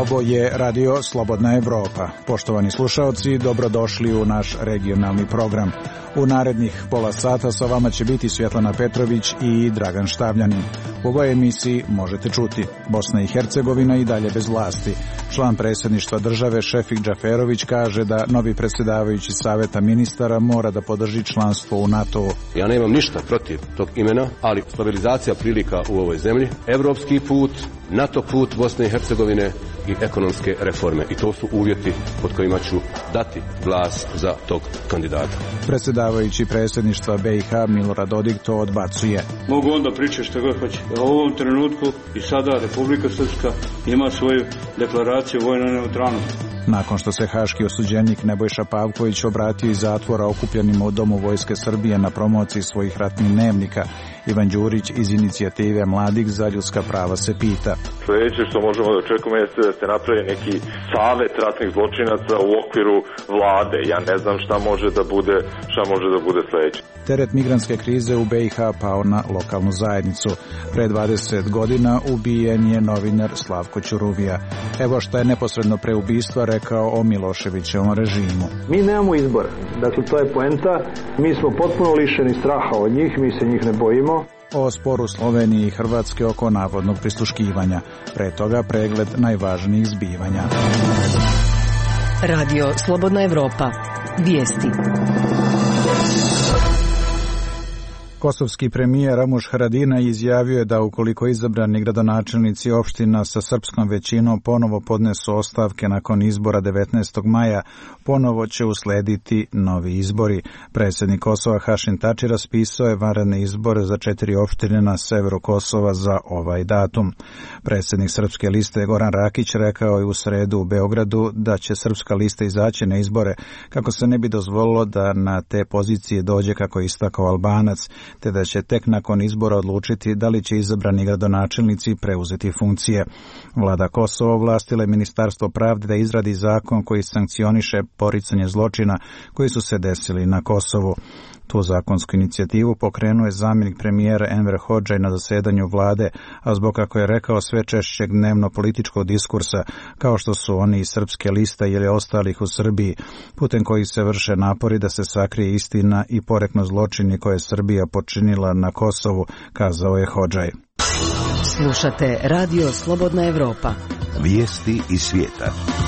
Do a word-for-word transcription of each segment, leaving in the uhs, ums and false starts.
Ovo je radio Slobodna Evropa. Poštovani slušaoci, dobrodošli u naš regionalni program. U narednih pola sata sa vama će biti Svjetlana Petrović i Dragan Štavljanin. U ovoj emisiji možete čuti: Bosna i Hercegovina i dalje bez vlasti. Član predsjedništva države Šefik Džaferović kaže da novi predsjedavajući Saveta ministara mora da podrži članstvo u NATO-u. Ja nemam ništa protiv tog imena, ali stabilizacija prilika u ovoj zemlji, evropski put, NATO put Bosne i Hercegovine i ekonomske reforme. I to su uvjeti pod kojima ću dati glas za tog kandidata. Predsjedavajući predsjedništva B i H Milorad Dodik to odbacuje. Mogu onda pričati što god hoće. U ovom trenutku i sada Republika Srpska ima svoju deklaraciju vojne neutralnosti. Nakon što se haški osuđenik Nebojša Pavković obratio iz zatvora okupljenima u Domu Vojske Srbije na promociji svojih ratnih dnevnika, Ivan Đurić iz inicijative Mladih za ljudska prava se pita: Sljedeće što možemo da očekujemo jeste da se napravi neki savet ratnih zločinaca u okviru vlade. Ja ne znam šta može da bude, šta može da bude sljedeće. Teret migrantske krize u B i H pao na lokalnu zajednicu. Pre dvadeset godina ubijen je novinar Slavko Ćuruvija. Evo šta je neposredno pre ubistva rekao o Miloševićevom režimu. Mi nemamo izbora. Dakle, to je poenta. Mi smo potpuno lišeni straha od njih, mi se njih ne bojimo. O sporu Slovenije i Hrvatske oko navodnog prisluškivanja. Pre toga pregled najvažnijih zbivanja. Radio Slobodna Evropa. Vijesti. Kosovski premijer Ramuš Haradinaj izjavio je da ukoliko izabrani gradonačelnici opština sa srpskom većinom ponovo podnesu ostavke nakon izbora devetnaestog maja, ponovo će uslediti novi izbori. Predsjednik Kosova Hašim Tači raspisao je vanredne izbore za četiri opštine na severu Kosova za ovaj datum. Predsjednik Srpske liste Goran Rakić rekao je u sredu u Beogradu da će Srpska lista izaći na izbore kako se ne bi dozvolilo da na te pozicije dođe, kako je istakao Albanac, te da će tek nakon izbora odlučiti da li će izabrani gradonačelnici preuzeti funkcije. Vlada Kosova ovlastila je Ministarstvo pravde da izradi zakon koji sankcioniše poricanje zločina koji su se desili na Kosovu. Tu zakonsku inicijativu pokrenuo je zamjenik premijera Enver Hodžaj na zasedanju vlade, a zbog, kako je rekao, sve češćeg dnevno političkog diskursa, kao što su oni iz Srpske liste ili ostalih u Srbiji, putem kojih se vrše napori da se sakrije istina i poreknu zločini koje je Srbija počinila na Kosovu, kazao je Hodžaj. Slušate Radio Slobodna Evropa. Vijesti iz svijeta.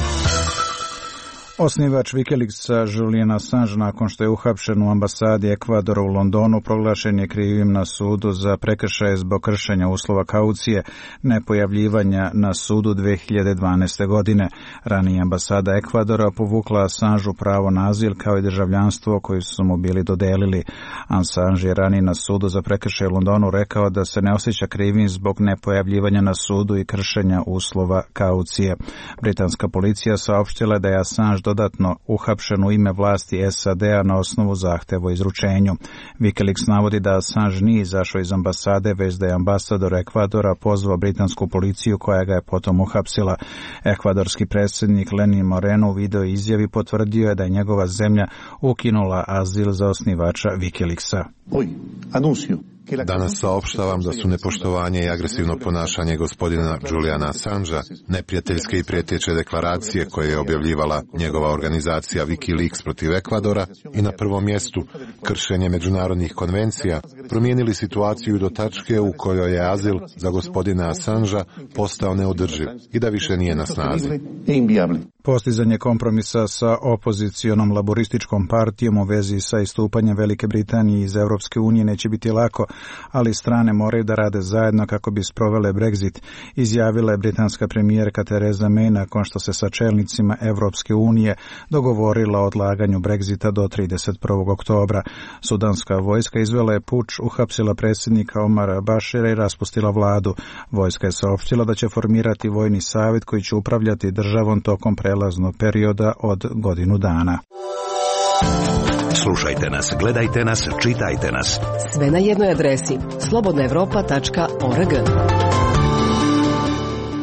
Osnivač Wikileaksa Julian Assange, nakon što je uhapšen u ambasadi Ekvadora u Londonu, proglašen je krivim na sudu za prekršaje zbog kršenja uslova kaucije nepojavljivanja na sudu dve hiljade dvanaeste. godine. Ranije ambasada Ekvadora povukla Assangeu pravo na azil kao i državljanstvo koje su mu bili dodelili. Assange je ranije na sudu za prekršaje u Londonu rekao da se ne osjeća krivim zbog nepojavljivanja na sudu i kršenja uslova kaucije. Britanska policija saopštila da je Assange dodatno uhapšen u ime vlasti S A D-a na osnovu zahteva o izručenju. Wikileaks navodi da Assange nije izašao iz ambasade, već da je ambasador Ekvadora pozvao britansku policiju koja ga je potom uhapsila. Ekvadorski predsjednik Lenin Moreno u video izjavi potvrdio je da je njegova zemlja ukinula azil za osnivača Wikileaksa. Oj, anuncio. Danas saopštavam da su nepoštovanje i agresivno ponašanje gospodina Juliana Assangea, neprijateljske i prijeteće deklaracije koje je objavljivala njegova organizacija Wikileaks protiv Ekvadora i na prvom mjestu kršenje međunarodnih konvencija, promijenili situaciju do tačke u kojoj je azil za gospodina Assangea postao neodrživ i da više nije na snazi. Postizanje kompromisa sa opozicionom laborističkom partijom u vezi sa istupanjem Velike Britanije iz Europske unije neće biti lako, ali strane moraju da rade zajedno kako bi sprovele Brexit, izjavila je britanska premijerka Theresa May nakon što se sa čelnicima Europske unije dogovorila o odlaganju Brexita do trideset prvog oktobra. Sudanska vojska izvela je puč, uhapsila predsjednika Omara Bašira i raspustila vladu. Vojska je saopštila da će formirati vojni savjet koji će upravljati državom tokom prelaznog perioda od godinu dana. Slušajte nas, gledajte nas, čitajte nas. Sve na jednoj adresi slobodna evropa tačka org.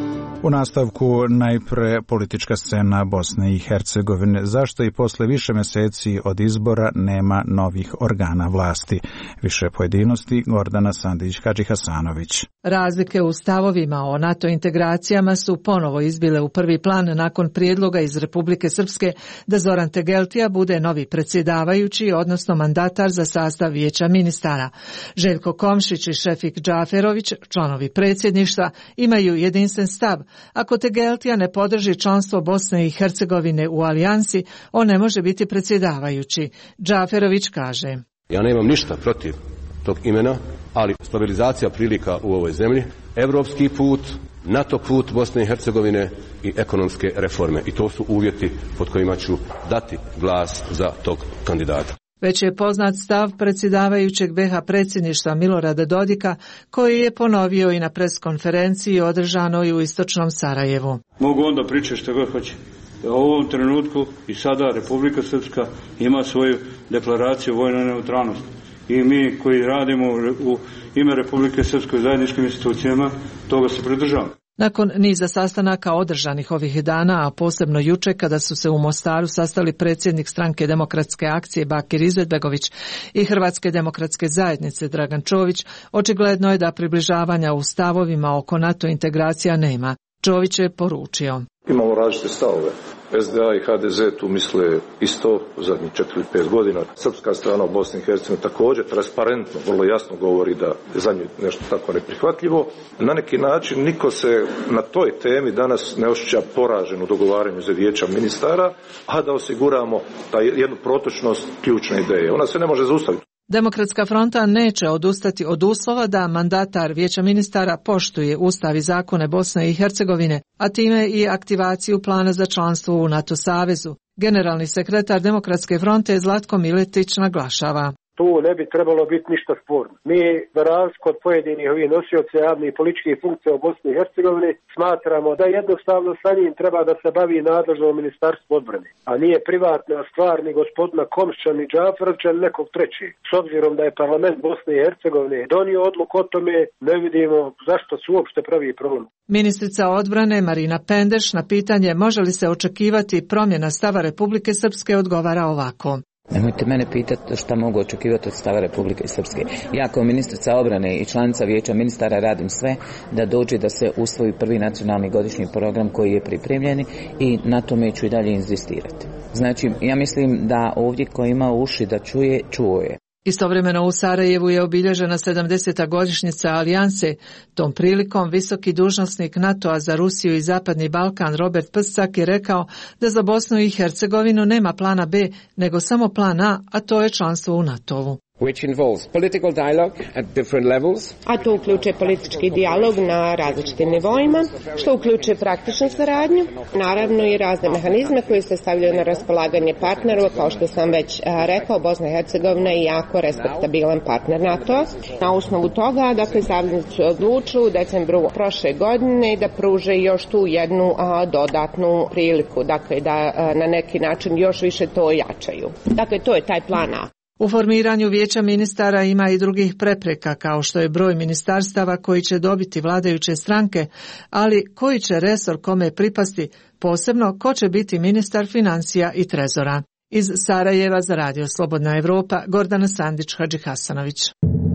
U nastavku najpre politička scena Bosne i Hercegovine. Zašto i posle više meseci od izbora nema novih organa vlasti? Više pojedinosti Gordana Sandić-Hadžihasanović. Razlike u stavovima o NATO integracijama su ponovo izbile u prvi plan nakon prijedloga iz Republike Srpske da Zoran Tegeltija bude novi predsjedavajući, odnosno mandatar za sastav vijeća ministara. Željko Komšić i Šefik Džaferović, članovi predsjedništva, imaju jedinstven stav. Ako Tegeltija ne podrži članstvo Bosne i Hercegovine u alijansi, on ne može biti predsjedavajući. Džaferović kaže: Ja nemam ništa protiv tog imena, ali stabilizacija prilika u ovoj zemlji, evropski put, NATO put Bosne i Hercegovine i ekonomske reforme. I to su uvjeti pod kojima ću dati glas za tog kandidata. Već je poznat stav predsjedavajućeg be ha predsjedništva Milorada Dodika, koji je ponovio i na preskonferenciji održanoj u istočnom Sarajevu. Mogu onda pričati što god hoće. U ovom trenutku i sada Republika Srpska ima svoju deklaraciju vojne neutralnosti. I mi koji radimo u ime Republike Srpske u zajedničkim institucijama, toga se pridržavamo. Nakon niza sastanaka održanih ovih dana, a posebno juče kada su se u Mostaru sastali predsjednik Stranke demokratske akcije Bakir Izetbegović i Hrvatske demokratske zajednice Dragan Čović, očigledno je da približavanja u stavovima oko NATO integracija nema. Čović je poručio: Imamo različite stavove. es de a i ha de ze tu misle isto zadnjih četiri ili pet godina. Srpska strana u Bosni i Hercegovini također transparentno, vrlo jasno govori da je za nju nešto tako neprihvatljivo. Na neki način niko se na toj temi danas ne osjeća poražen u dogovaranju za vijeća ministara, a da osiguramo ta jednu protočnost ključne ideje. Ona se ne može zaustaviti. Demokratska fronta neće odustati od uslova da mandatar vijeća ministara poštuje ustav i zakone Bosne i Hercegovine, a time i aktivaciju plana za članstvo u NATO savezu. Generalni sekretar Demokratske fronte Zlatko Miletić naglašava: Tu ne bi trebalo biti ništa sporno. Mi, za razliku od pojedinih ovih nosioca javnih i političkih funkcija u Bosni i Hercegovini, smatramo da jednostavno sa njim treba da se bavi nadležno Ministarstvo odbrane, a nije privatna stvar ni gospodina Komšića, ni Džaferovića, ni nekog trećeg. S obzirom da je parlament Bosne i Hercegovine donio odluku o tome, ne vidimo zašto se uopšte pravi problem. Ministrica odbrane Marina Pendeš na pitanje može li se očekivati promjena stava Republike Srpske odgovara ovako: Nemojte mene pitati šta mogu očekivati od stava Republike Srpske. Ja kao ministrica obrane i članica vijeća ministara radim sve da dođe da se usvoji prvi nacionalni godišnji program koji je pripremljen i na tome ću i dalje inzistirati. Znači, ja mislim da ovdje ko ima uši da čuje, čuo je. Istovremeno u Sarajevu je obilježena sedamdeseta godišnjica alijanse. Tom prilikom visoki dužnosnik NATO-a za Rusiju i Zapadni Balkan Robert Pscak je rekao da za Bosnu i Hercegovinu nema plana B, nego samo plan A, a to je članstvo u NATO-u. Which involves political dialogue at different levels. A to uključuje politički dijalog na različitim nivoima, što uključuje praktičnu saradnju, naravno i razne mehanizme koji se stavljaju na raspolaganje partnerova, kao što sam već rekao, Bosna i Hercegovina je jako respektabilan partner NATO. Na osnovu toga, dakle, saveznici su odlučili u decembru prošle godine da pruže još tu jednu a, dodatnu priliku, dakle, da a, na neki način još više to ojačaju. Dakle, to je taj plan A. U formiranju vijeća ministara ima i drugih prepreka, kao što je broj ministarstava koji će dobiti vladajuće stranke, ali koji će resor kome pripasti, posebno ko će biti ministar financija i trezora. Iz Sarajeva za Radio Slobodna Evropa, Gordana Sandić-Hadžihasanović.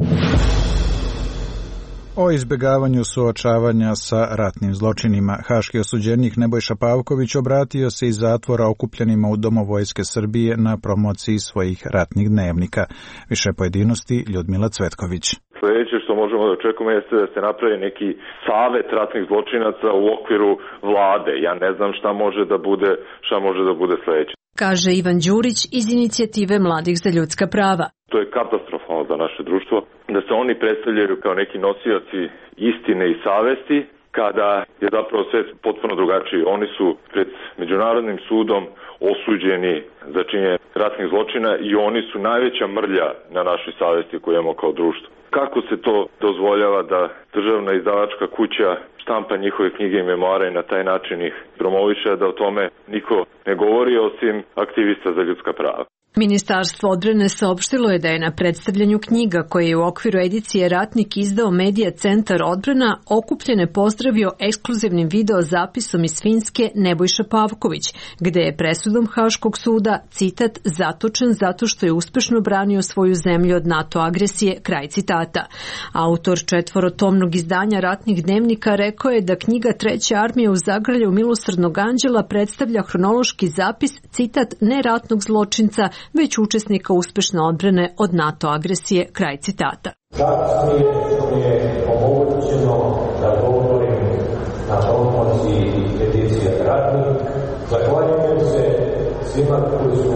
O izbjegavanju suočavanja sa ratnim zločinima, haški osuđenik Nebojša Pavković obratio se iz zatvora okupljenima u Domu Vojske Srbije na promociji svojih ratnih dnevnika. Više pojedinosti Ljudmila Cvetković. Sljedeće što možemo da očekujemo jeste da se napravi neki savet ratnih zločinaca u okviru vlade. Ja ne znam šta može da bude, šta može da bude sljedeće. Kaže Ivan Đurić iz inicijative Mladih za ljudska prava. To je katastrofalno za naše društvo, da se oni predstavljaju kao neki nosioci istine i savesti, kada je zapravo sve potpuno drugačije. Oni su pred Međunarodnim sudom osuđeni za činjenje ratnih zločina i oni su najveća mrlja na našoj savesti koju imamo kao društvo. Kako se to dozvoljava da državna izdavačka kuća štampa njihove knjige i memoare i na taj način ih promoviše, da o tome niko ne govori osim aktivista za ljudska prava? Ministarstvo odbrane saopštilo je da je na predstavljanju knjiga koje je u okviru edicije Ratnik izdao Medija centar odbrana okupljene pozdravio ekskluzivnim video zapisom iz Finske Nebojša Pavković, gde je presudom Haškog suda, citat, zatočen zato što je uspešno branio svoju zemlju od NATO agresije, kraj citata. Autor četvorotomnog izdanja Ratnih dnevnika rekao je da knjiga Treća armija u zagrljaju milosrdnog anđela predstavlja hronološki zapis, citat, ne ratnog zločinca, već učesnika uspešne odbrane od NATO agresije, kraj citata. Čast mi je što mi je omogućeno da govorim na promociji edicije Ratnik. Zahvaljujem se svima koji su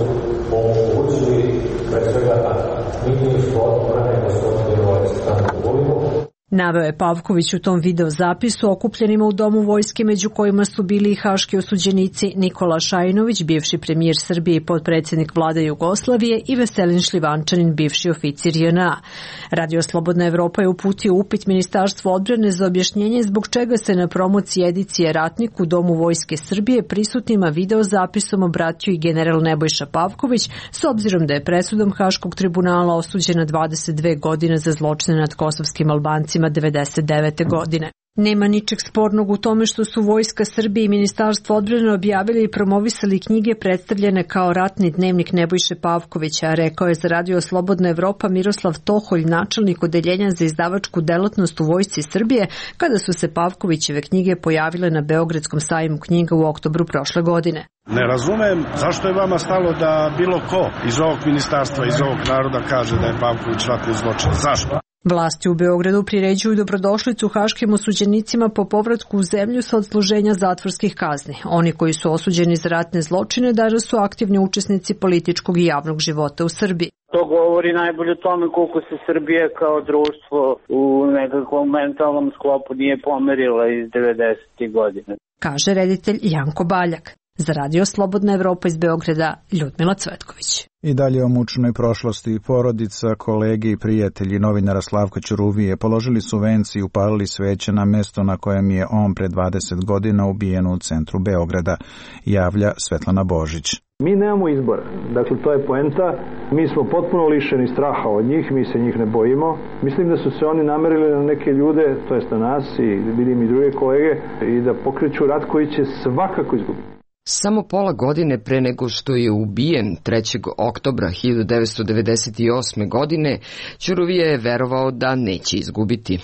omogućili pre svega na ministarstvo odbrane gospodinu Aleksandru Vulinu. Naveo je Pavković u tom video zapisu okupljenima u Domu vojske, među kojima su bili i haški osuđenici Nikola Šajinović, bivši premijer Srbije i potpredsjednik vlade Jugoslavije, i Veselin Šljivančanin, bivši oficir J N A. Radio Slobodna Evropa je uputio upit Ministarstvu odbrane za objašnjenje zbog čega se na promociji edicije Ratnik u Domu vojske Srbije prisutnima video zapisom obratio i general Nebojša Pavković, s obzirom da je presudom Haškog tribunala osuđen na dvadeset dve godine za zločine nad kosovskim Albancima devedeset devete godine. Nema ničeg spornog u tome što su Vojska Srbije i Ministarstvo odbrane objavili i promovisali knjige predstavljene kao Ratni dnevnik Nebojše Pavkovića, rekao je za Radio Slobodna Evropa Miroslav Toholj, načelnik odeljenja za izdavačku delatnost u Vojsci Srbije, kada su se Pavkovićeve knjige pojavile na Beogradskom sajmu knjiga u oktobru prošle godine. Ne razumem zašto je vama stalo da bilo ko iz ovog ministarstva, iz ovog naroda kaže da je Pavković ratni zločin. Zašto? Vlasti u Beogradu priređuju dobrodošlicu haškim osuđenicima po povratku u zemlju sa odsluženja zatvorskih kazni. Oni koji su osuđeni za ratne zločine danas su aktivni učesnici političkog i javnog života u Srbiji. To govori najbolje o tome koliko se Srbija kao društvo u nekakvom mentalnom sklopu nije pomerila iz devedesetih godina, kaže reditelj Janko Baljak. Za Radio Slobodna Evropa iz Beograda, Ljudmila Cvetković. I dalje o mučnoj prošlosti. Porodica, kolege i prijatelji novinara Slavka Ćuruvije položili su venci i upalili sveće na mesto na kojem je on pre dvadeset godina ubijen u centru Beograda, javlja Svetlana Božić. Mi nemamo izbora, dakle to je poenta, mi smo potpuno lišeni straha od njih, mi se njih ne bojimo. Mislim da su se oni namerili na neke ljude, to jest na nas i vidim i druge kolege, i da pokreću rat koji će svakako izgubiti. Samo pola godine pre nego što je ubijen trećeg oktobra hiljadu devetsto devedeset osme. godine, Ćuruvije je verovao da neće izgubiti.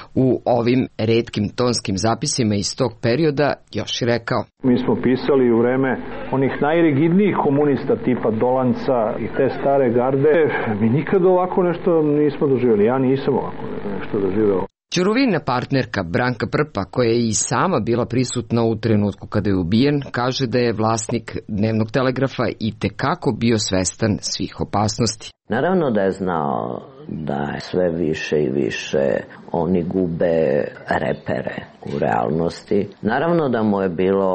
U ovim retkim tonskim zapisima iz tog perioda još je rekao: Mi smo pisali u vreme onih najrigidnijih komunista tipa Dolanca i te stare garde. Mi nikad ovako nešto nismo doživjeli. Ja nisam ovako nešto doživjela. Ćuruvina partnerka Branka Prpa, koja je i sama bila prisutna u trenutku kada je ubijen, kaže da je vlasnik Dnevnog telegrafa i tekako bio svestan svih opasnosti. Naravno da je znao da sve više i više oni gube repere u realnosti. Naravno da mu je bilo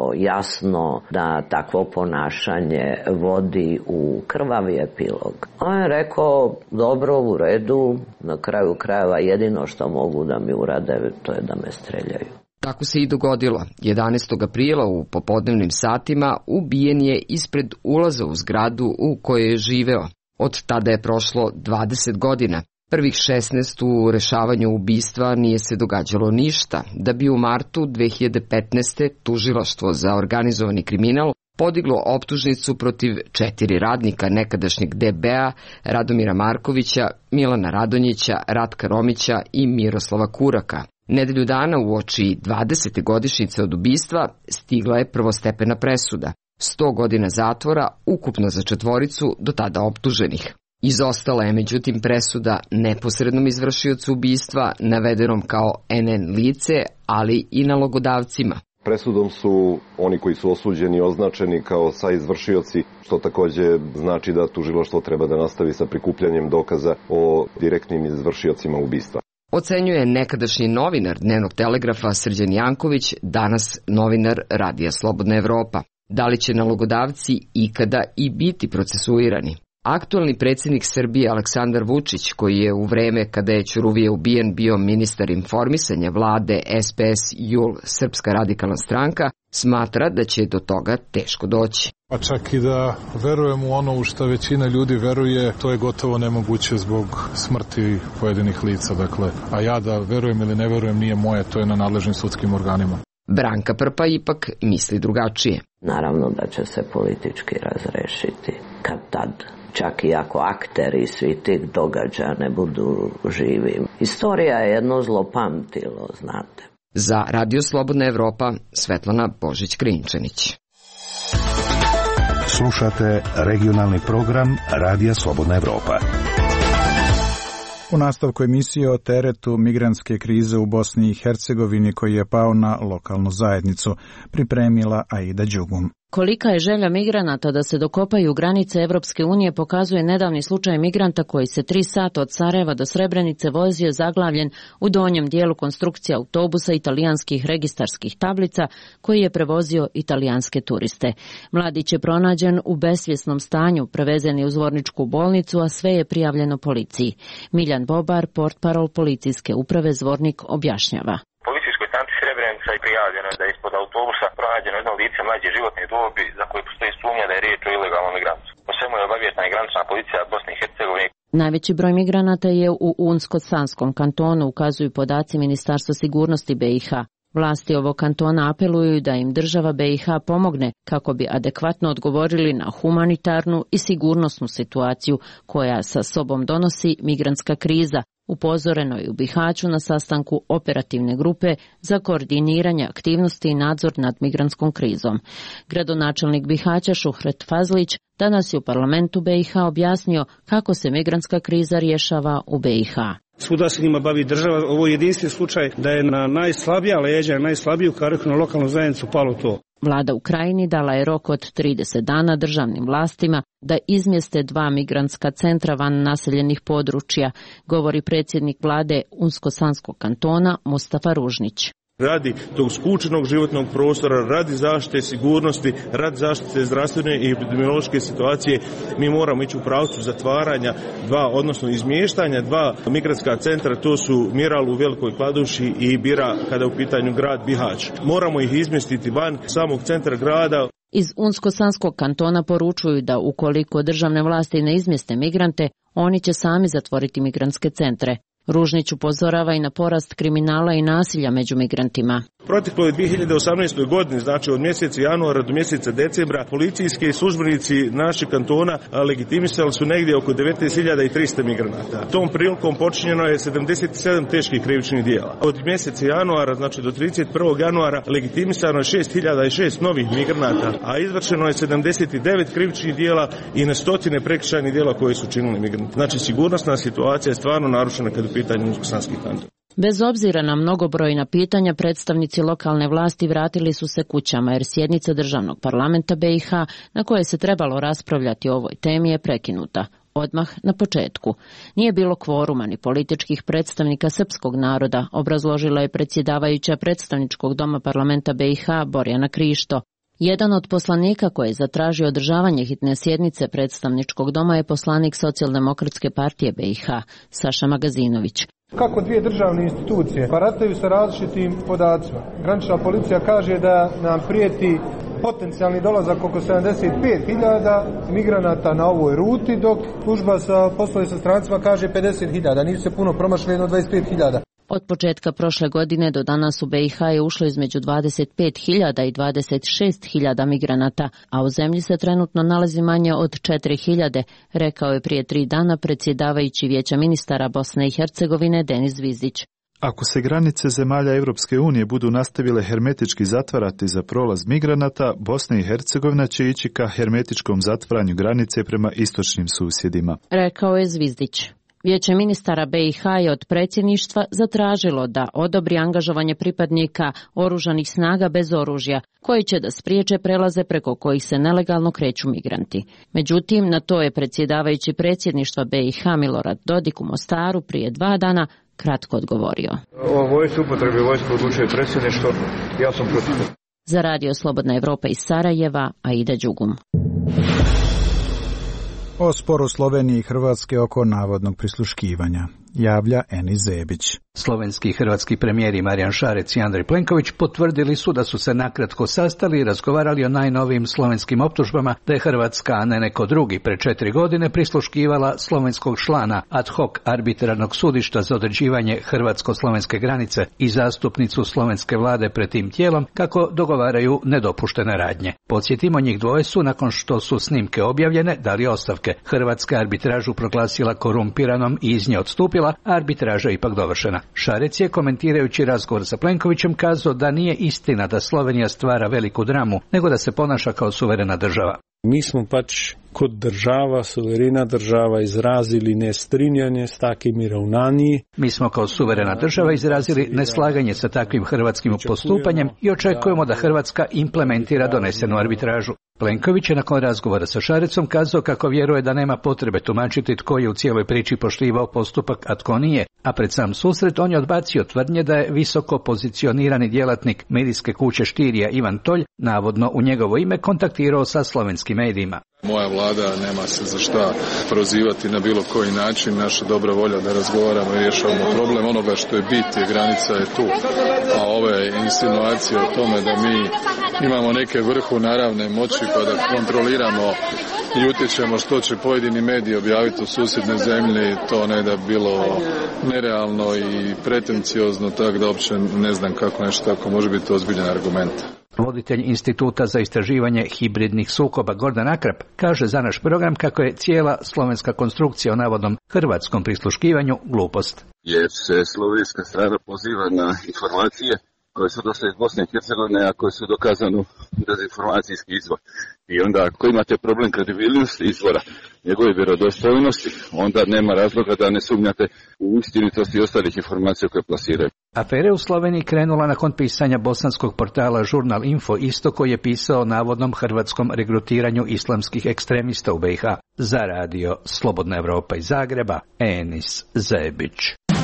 jasno da takvo ponašanje vodi u krvavi epilog. On je rekao, dobro, u redu, na kraju krajeva jedino što mogu da mi urade, to je da me streljaju. Tako se i dogodilo. jedanaestog aprila u popodnevnim satima ubijen je ispred ulaza u zgradu u kojoj je živeo. Od tada je prošlo dvadeset godina. Prvih šesnaest u rešavanju ubistva nije se događalo ništa, da bi u martu dve hiljade petnaeste. tužilaštvo za organizovani kriminal podiglo optužnicu protiv četiri radnika nekadašnjeg D B A, Radomira Markovića, Milana Radonjića, Ratka Romića i Miroslava Kuraka. Nedelju dana uoči dvadesete godišnjice od ubistva stigla je prvostepena presuda. sto godina zatvora ukupno za četvoricu do tada optuženih. Izostala je međutim presuda neposrednom izvršiocu ubistva, navedenom kao N N lice, ali i nalogodavcima. Presudom su oni koji su osuđeni označeni kao saizvršioci, što takođe znači da tužilaštvo treba da nastavi sa prikupljanjem dokaza o direktnim izvršiocima ubistva. Ocenjuje nekadašnji novinar Dnevnog telegrafa Srđan Janković, danas novinar Radija Slobodna Evropa. Da li će nalogodavci ikada i biti procesuirani? Aktualni predsjednik Srbije Aleksandar Vučić, koji je u vreme kada je Ćuruvije ubijen bio ministar informisanja vlade S P S J U L Srpska radikalna stranka, smatra da će do toga teško doći. A čak i da verujem u ono u što većina ljudi veruje, to je gotovo nemoguće zbog smrti pojedinih lica. Dakle, a ja da verujem ili ne verujem nije moje, to je na nadležnim sudskim organima. Branka Prpa ipak misli drugačije. Naravno da će se politički razrešiti kad tad. Čak i ako akteri svi tih događaja ne budu živi. Istorija je jedno zlopamtilo, znate. Za Radio Slobodna Evropa, Svetlana Božić-Krinčanić. Slušate regionalni program Radija Slobodna Evropa. U nastavku emisije o teretu migrantske krize u Bosni i Hercegovini koji je pao na lokalnu zajednicu, pripremila Aida Đugum. Kolika je želja migranata da se dokopaju granice Evropske unije pokazuje nedavni slučaj migranta koji se tri sata od Sarajeva do Srebrenice vozio zaglavljen u donjem dijelu konstrukcije autobusa italijanskih registarskih tablica koji je prevozio italijanske turiste. Mladić je pronađen u besvjesnom stanju, prevezen je u Zvorničku bolnicu, a sve je prijavljeno policiji. Miljan Bobar, portparol policijske uprave Zvornik, objašnjava. Srebrenica je prijavljeno da je ispod autobusa pronađeno jedno lice mlađe životne dobi za koje postoji sumnja da je riječ o ilegalnom migrantu. O svemu je obaviještena i granična policija Bosne i Hercegovine. Najveći broj migranata je u Unsko-Sanskom kantonu, ukazuju podaci Ministarstva sigurnosti B i H. Vlasti ovog kantona apeluju da im država B i H pomogne kako bi adekvatno odgovorili na humanitarnu i sigurnosnu situaciju koja sa sobom donosi migrantska kriza, upozoreno je u Bihaću na sastanku operativne grupe za koordiniranje aktivnosti i nadzor nad migrantskom krizom. Gradonačelnik Bihaća Šuhret Fazlić danas je u parlamentu B i H objasnio kako se migrantska kriza rješava u B i H. Svuda se njima bavi država, ovo je jedinstven slučaj da je na najslabija leđa, na najslabiju kariku na lokalnu zajednicu palo to. Vlada u Krajini dala je rok od trideset dana državnim vlastima da izmjeste dva migrantska centra van naseljenih područja, govori predsjednik vlade Unsko-Sanskog kantona Mustafa Ružnić. Radi tog skučenog životnog prostora, radi zaštite sigurnosti, radi zaštite zdravstvene i epidemiološke situacije, mi moramo ići u pravcu zatvaranja dva, odnosno izmještanja dva migrantska centra, to su Miral u Velikoj Kladuši i Bira kada je u pitanju grad Bihać. Moramo ih izmjestiti van samog centra grada. Iz Unsko-Sanskog kantona poručuju da ukoliko državne vlasti ne izmjeste migrante, oni će sami zatvoriti migrantske centre. Ružnić upozorava i na porast kriminala i nasilja među migrantima. Proteklo je dvije hiljade osamnaestoj. godini, znači od mjeseca januara do mjeseca decembra, policijski službenici našeg kantona legitimisali su negdje oko devetnaest hiljada trista migranata. Tom prilikom počinjeno je sedamdeset sedam teških krivičnih djela. Od mjeseca januara, znači do trideset prvog januara, legitimisano je šest hiljada šest novih migranata, a izvršeno je sedamdeset devet krivičnih djela i na stotine prekršajnih djela koje su činili migranti. Znači sigurnosna situacija je stvarno narušena kad je u pitanju Unsko-Sanski kanton. Bez obzira na mnogobrojna pitanja, predstavnici lokalne vlasti vratili su se kućama jer sjednica državnog parlamenta B i H na kojoj se trebalo raspravljati o ovoj temi je prekinuta. Odmah na početku. Nije bilo kvoruma ni političkih predstavnika srpskog naroda, obrazložila je predsjedavajuća predstavničkog doma parlamenta B i H Borjana Krišto. Jedan od poslanika koji je zatražio održavanje hitne sjednice predstavničkog doma je poslanik Socijaldemokratske partije B i H, Saša Magazinović. Kako dvije državne institucije barataju sa različitim podacima. Granična policija kaže da nam prijeti potencijalni dolazak oko sedamdeset pet hiljada migranata na ovoj ruti, dok služba sa poslove sa strancima kaže pedeset hiljada. Nisu se puno promašili, jedno dvadeset pet hiljada. Od početka prošle godine do danas u B i H je ušlo između dvadeset pet hiljada i dvadeset šest hiljada migranata, a u zemlji se trenutno nalazi manje od četiri hiljade, rekao je prije tri dana predsjedavajući Vijeća ministara Bosne i Hercegovine Denis Zvizić. Ako se granice zemalja Europske unije budu nastavile hermetički zatvarati za prolaz migranata, Bosna i Hercegovina će ići ka hermetičkom zatvaranju granice prema istočnim susjedima, rekao je Zvizdić. Vijeće ministara B i H je od predsjedništva zatražilo da odobri angažovanje pripadnika oružanih snaga bez oružja, koji će da spriječe prelaze preko kojih se nelegalno kreću migranti. Međutim, na to je predsjedavajući predsjedništva B i H Milorad Dodik u Mostaru prije dva dana kratko odgovorio. O vojsci upotrebi vojske odlučuje predsjedništvo, ja sam protiv. Za Radio Slobodna Evropa iz Sarajeva, Aida Đugum. O sporu Slovenije i Hrvatske oko navodnog prisluškivanja, javlja Eni Zebić. Slovenski i hrvatski premijeri Marijan Šarec i Andrej Plenković potvrdili su da su se nakratko sastali i razgovarali o najnovijim slovenskim optužbama da je Hrvatska, a ne neko drugi, pre četiri godine prisluškivala slovenskog člana ad hoc arbitrarnog sudišta za određivanje hrvatsko-slovenske granice i zastupnicu slovenske vlade pred tim tijelom kako dogovaraju nedopuštene radnje. Podsjetimo, njih dvoje su, nakon što su snimke objavljene, dali ostavke. Hrvatska arbitražu proglasila korumpiranom i iz nje odstupila, a arbitraža ipak dovršena. Šarec je, komentirajući razgovor sa Plenkovićem, kazao da nije istina da Slovenija stvara veliku dramu, nego da se ponaša kao suverena država. Mi smo pač kot država, suverena država, izrazili nestrinjanje s takimi ravnanji. Mi smo kao suverena država izrazili neslaganje sa takvim hrvatskim postupanjem i očekujemo da Hrvatska implementira donesenu arbitražu. Plenković je nakon razgovora sa Šarecom kazao kako vjeruje da nema potrebe tumačiti tko je u cijeloj priči poštivao postupak, a tko nije, a pred sam susret on je odbacio tvrdnje da je visoko pozicionirani djelatnik medijske kuće Štirija Ivan Tolj, navodno u njegovo ime, kontaktirao sa slovenskim medijima. Moja vlada nema se za šta prozivati na bilo koji način, naša dobra volja da razgovaramo i rješavamo problem. Onoga što je bit je granica je tu, a ove insinuacije o tome da mi imamo neke vrhu naravne moći pa da kontroliramo i utječemo što će pojedini mediji objaviti u susjednoj zemlji, to ne da bilo nerealno i pretenciozno, tako da uopće ne znam kako nešto tako može biti ozbiljan argument. Voditelj Instituta za istraživanje hibridnih sukoba Gordan Akrap kaže za naš program kako je cijela slovenska konstrukcija o navodnom hrvatskom prisluškivanju glupost. Jer se slovenska strana poziva na informacije koje su došle iz Bosne i Hercegovine, a koje su dokazano dezinformacijski izvor. I onda ako imate problem kredibilnosti izvora, njegove vjerodostojnosti, onda nema razloga da ne sumnjate u istinitost i ostalih informacija koje plasiraju. Afera u Sloveniji krenula nakon pisanja bosanskog portala Žurnal Info isto, koji je pisao o navodnom hrvatskom regrutiranju islamskih ekstremista u B i H. Za radio Slobodna Evropa iz Zagreba, Enis Zebić.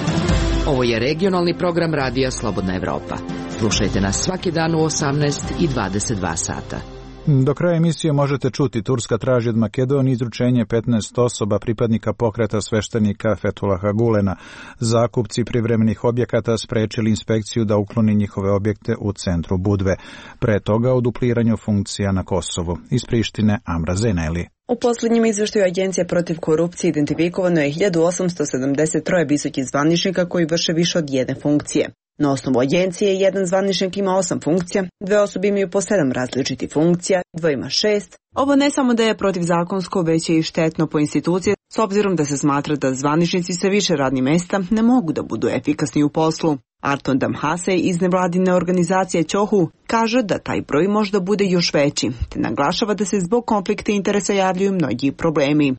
Ovo je regionalni program radija Slobodna Evropa. Slušajte nas svaki dan u osamnaest i dvadeset dva sata. Do kraja emisije možete čuti: Turska traži od Makedonije izručenje petnaest osoba pripadnika pokreta sveštenika Fethulaha Gulena. Zakupci privremenih objekata sprečili inspekciju da ukloni njihove objekte u centru Budve. Pre toga o dupliranju funkcija na Kosovu. Iz Prištine Amra Zeneli. U posljednjem izvještaju Agencije protiv korupcije identifikovano je hiljadu osamsto sedamdeset tri visokih zvaničnika koji vrše više od jedne funkcije. Na osnovu agencije, jedan zvaničnik ima osam funkcija, dve osobe imaju po sedam različitih funkcija, dvoje ima šest. Ovo ne samo da je protivzakonsko, već je i štetno po institucije, s obzirom da se smatra da zvaničnici sa više radnih mjesta ne mogu da budu efikasni u poslu. Arton Damhasej iz nevladine organizacije Ćohu kaže da taj broj možda bude još veći, te naglašava da se zbog konflikta interesa javljaju mnogi problemi.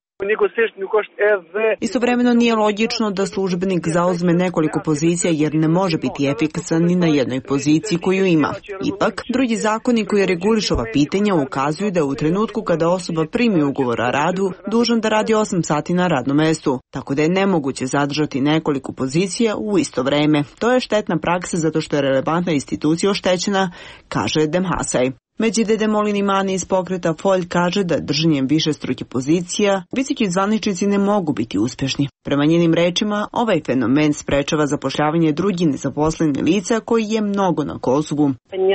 Istovremeno nije logično da službenik zauzme nekoliko pozicija jer ne može biti efikasan ni na jednoj poziciji koju ima. Ipak, drugi zakoni koji regulišu ova pitanja ukazuju da u trenutku kada osoba primi ugovor o radu, dužan da radi osam sati na radnom mestu, tako da je nemoguće zadržati nekoliko pozicija u isto vreme. To je štetna praksa zato što je relevantna institucija oštećena, kaže Demhasaj. Međide Demolin Imani iz pokreta Folj kaže da držanjem više struke pozicija visoki zvaničnici ne mogu biti uspješni. Prema njenim rečima, ovaj fenomen sprečava zapošljavanje drugih nezaposlenih lica koji je mnogo na Kosovu.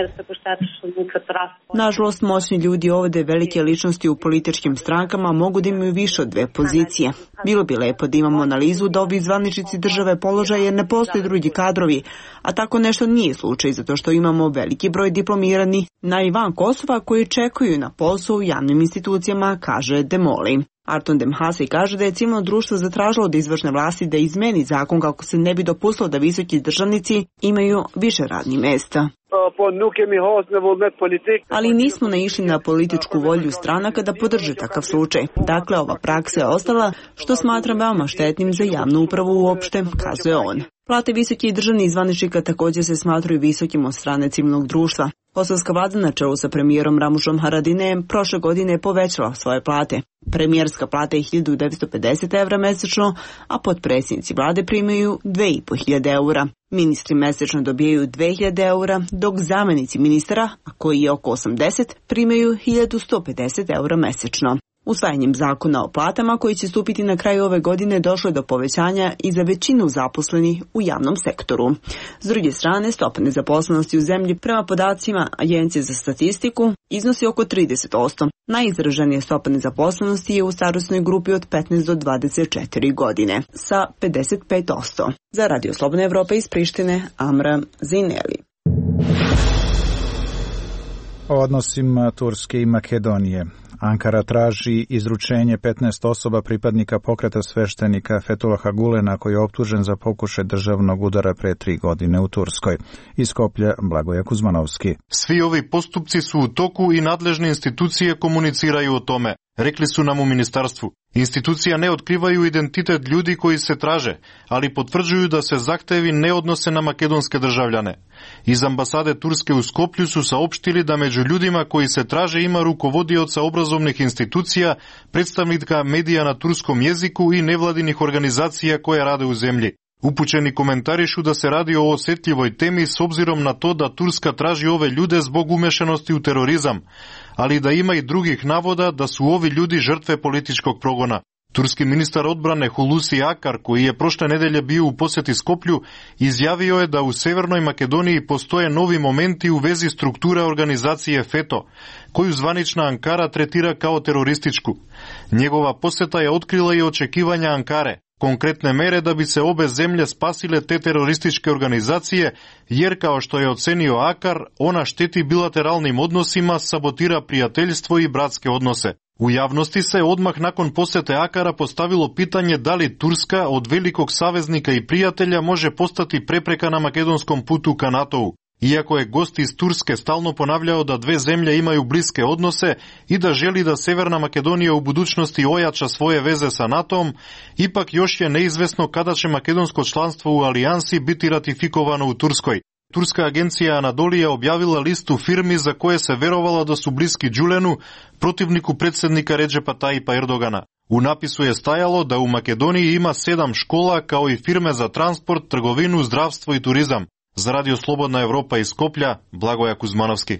Nažalost, moćni ljudi ovdje, velike ličnosti u političkim strankama, mogu da imaju više od dve pozicije. Bilo bi lepo da imamo analizu da ovi zvaničnici države položaje jer ne postoje drugi kadrovi, a tako nešto nije slučaj zato što imamo veliki broj diplomiranih na i van Kosova koji čekuju na posao u javnim institucijama, kaže Demoli. Arton Demhasej kaže da je civilno društvo zatražilo od izvršne vlasti da izmeni zakon kako se ne bi dopustilo da visoki državnici imaju više radnih mjesta. Ali nismo naišli na političku volju stranaka da podrže takav slučaj. Dakle, ova praksa je ostala, što smatram veoma štetnim za javnu upravu uopšte, kazuje on. Plate visokih državnih zvaničnika također se smatruju visokim od strane civilnog društva. Kosovska vlada na čelu sa premijerom Ramušom Haradinajem prošle godine je povećala svoje plate. Premijerska plata je hiljadu devetsto pedeset evra mesečno, a potpredsjednici vlade primaju dve i po hiljade eura. Ministri mesečno dobijaju dve hiljade eura, dok zamjenici ministara, a koji je oko osamdeset, primaju hiljadu sto pedeset eura mesečno. Usvajanjem zakona o platama koji će stupiti na kraju ove godine došlo je do povećanja i za većinu zaposlenih u javnom sektoru. S druge strane, stopa nezaposlenosti u zemlji prema podacima Agencije za statistiku iznosi oko trideset posto. Najizraženija stopa nezaposlenosti je u starosnoj grupi od petnaest do dvadeset četiri godine sa pedeset pet posto. Za Radio Slobodna Evropa iz Prištine, Amra Zineli. O odnosima Turske i Makedonije. Ankara traži izručenje petnaest osoba pripadnika pokreta sveštenika Fetulaha Gulena koji je optužen za pokušaj državnog udara pre tri godine u Turskoj. Iz Skoplja Blagoje Kuzmanovski. Svi ovi postupci su u toku i nadležne institucije komuniciraju o tome, rekli su nam u ministarstvu. Institucija ne otkrivaju identitet ljudi koji se traže, ali potvrđuju da se zahtevi ne odnose na makedonske državljane. Iz ambasade Turske u Skoplju su saopštili da među ljudima koji se traže ima rukovodioca obrazovnih institucija, predstavnika medija na turskom jeziku i nevladinih organizacija koje rade u zemlji. Upućeni komentarišu da se radi o osjetljivoj temi s obzirom na to da Turska traži ove ljude zbog umešanosti u terorizam, ali da ima i drugih navoda da su ovi ljudi žrtve političkog progona. Turski ministar odbrane Hulusi Akar, koji je prošle nedelje bio u posjeti Skoplju, izjavio je da u Severnoj Makedoniji postoje novi momenti u vezi strukture organizacije FETO, koju zvanična Ankara tretira kao terorističku. Njegova posjeta je otkrila i očekivanja Ankare, konkretne mere da bi se obe zemlje spasile te terorističke organizacije, jer kao što je ocenio Akar, ona šteti bilateralnim odnosima, sabotira prijateljstvo i bratske odnose. U javnosti se odmah nakon posjete Akara postavilo pitanje da li Turska od velikog saveznika i prijatelja može postati prepreka na makedonskom putu ka NATO-u. Iako je gost iz Turske stalno ponavljao da dve zemlje imaju bliske odnose i da želi da Severna Makedonija u budućnosti ojača svoje veze sa NATO-om, ipak još je neizvesno kada će makedonsko članstvo u alijansi biti ratifikovano u Turskoj. Turska agencija Anadolija objavila listu firmi za koje se verovala da su bliski Đulenu, protivniku predsjednika Redžepa Tajipa Erdogana. U napisu je stajalo da u Makedoniji ima sedam škola kao i firme za transport, trgovinu, zdravstvo i turizam. Za Radio Slobodna Evropa iz Skoplja, Blagoja Kuzmanovski.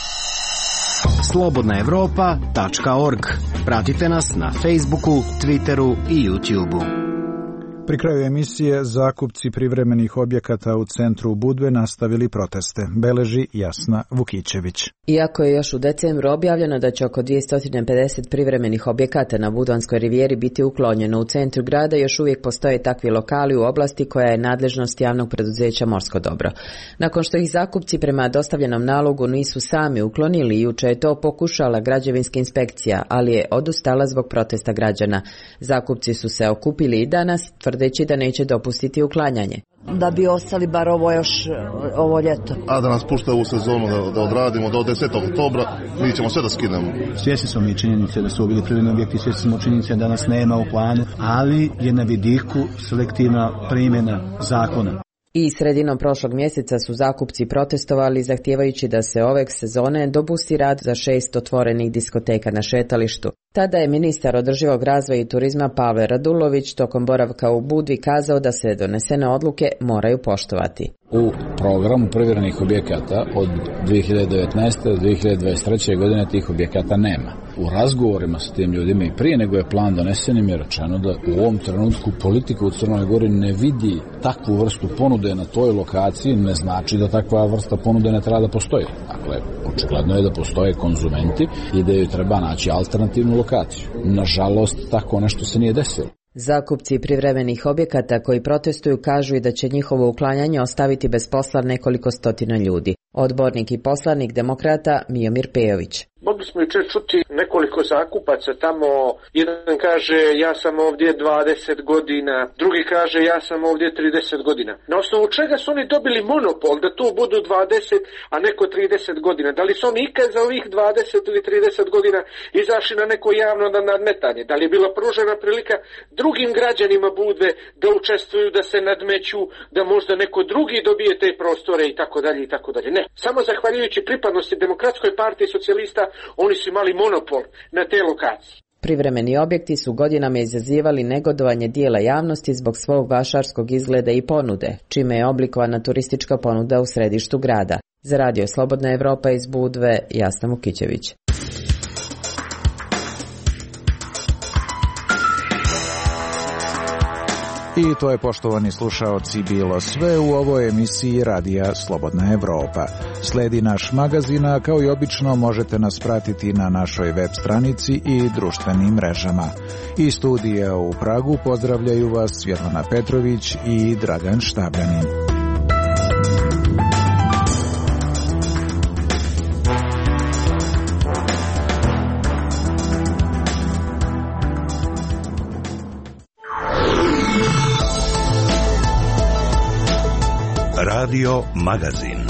slobodna evropa tačka org. Pratite nas na Facebooku, Twitteru i YouTubeu. Pri kraju emisije zakupci privremenih objekata u centru Budve nastavili proteste, beleži Jasna Vukićević. Iako je još u decembru objavljeno da će oko dvjesto pedeset privremenih objekata na Budvanskoj rivijeri biti uklonjeno u centru grada, još uvijek postoje takvi lokali u oblasti koja je nadležnost javnog preduzeća Morsko dobro. Nakon što ih zakupci prema dostavljenom nalogu nisu sami uklonili, juče je to pokušala građevinska inspekcija, ali je odustala zbog protesta građana. Zakupci su se okupili i danas, tvrdeći da neće dopustiti uklanjanje. Da bi ostali bar ovo još ovo ljeto. A da nas pušta u sezonu da, da odradimo do desetog oktobra, mi ćemo sve da skinemo. Svjesni smo mi činjenice da su bili privremeni objekti, svjesni smo činjenice da nas nema u planu, ali je na vidiku selektivna primjena zakona. I sredinom prošlog mjeseca su zakupci protestovali zahtijevajući da se ove sezone dopusti rad za šest otvorenih diskoteka na šetalištu. Tada je ministar održivog razvoja i turizma Pavle Radulović tokom boravka u Budvi kazao da se donesene odluke moraju poštovati. U programu privremenih objekata od dvije hiljade devetnaeste do dvije hiljade dvadeset treće godine tih objekata nema. U razgovorima sa tim ljudima i prije nego je plan donesen im je rečeno da u ovom trenutku politika u Crnoj Gori ne vidi takvu vrstu ponude na toj lokaciji, ne znači da takva vrsta ponude ne treba da postoji. Dakle, očigledno je da postoje konzumenti i da joj treba naći alternativnu lokaciju. Nažalost, tako nešto se nije desilo. Zakupci privremenih objekata koji protestuju kažu i da će njihovo uklanjanje ostaviti bez posla nekoliko stotina ljudi. Odbornik i poslanik demokrata Miomir Pejović. Mogli smo jučer čuti nekoliko zakupaca tamo, jedan kaže ja sam ovdje dvadeset godina, drugi kaže ja sam ovdje trideset godina. Na osnovu čega su oni dobili monopol da tu budu dvadeset, a neko trideset godina? Da li su oni ikad za ovih dvadeset ili trideset godina izašli na neko javno nadmetanje? Da li je bila pružena prilika drugim građanima Budve da učestvuju, da se nadmeću, da možda neko drugi dobije te prostore i tako dalje i tako dalje? Ne, samo zahvaljujući pripadnosti Demokratskoj partiji socijalista oni su imali monopol na te lokacije. Privremeni objekti su godinama izazivali negodovanje dijela javnosti zbog svog vašarskog izgleda i ponude, čime je oblikovana turistička ponuda u središtu grada. Za Radio Slobodna Evropa iz Budve, Jasna Vukićević. I to je, poštovani slušaoci, bilo sve u ovoj emisiji Radija Slobodna Evropa. Sledi naš magazin, a kao i obično možete nas pratiti na našoj web stranici i društvenim mrežama. Iz studija u Pragu pozdravljaju vas Svjetlana Petrović i Dragan Štabljanin. Radio Magazin.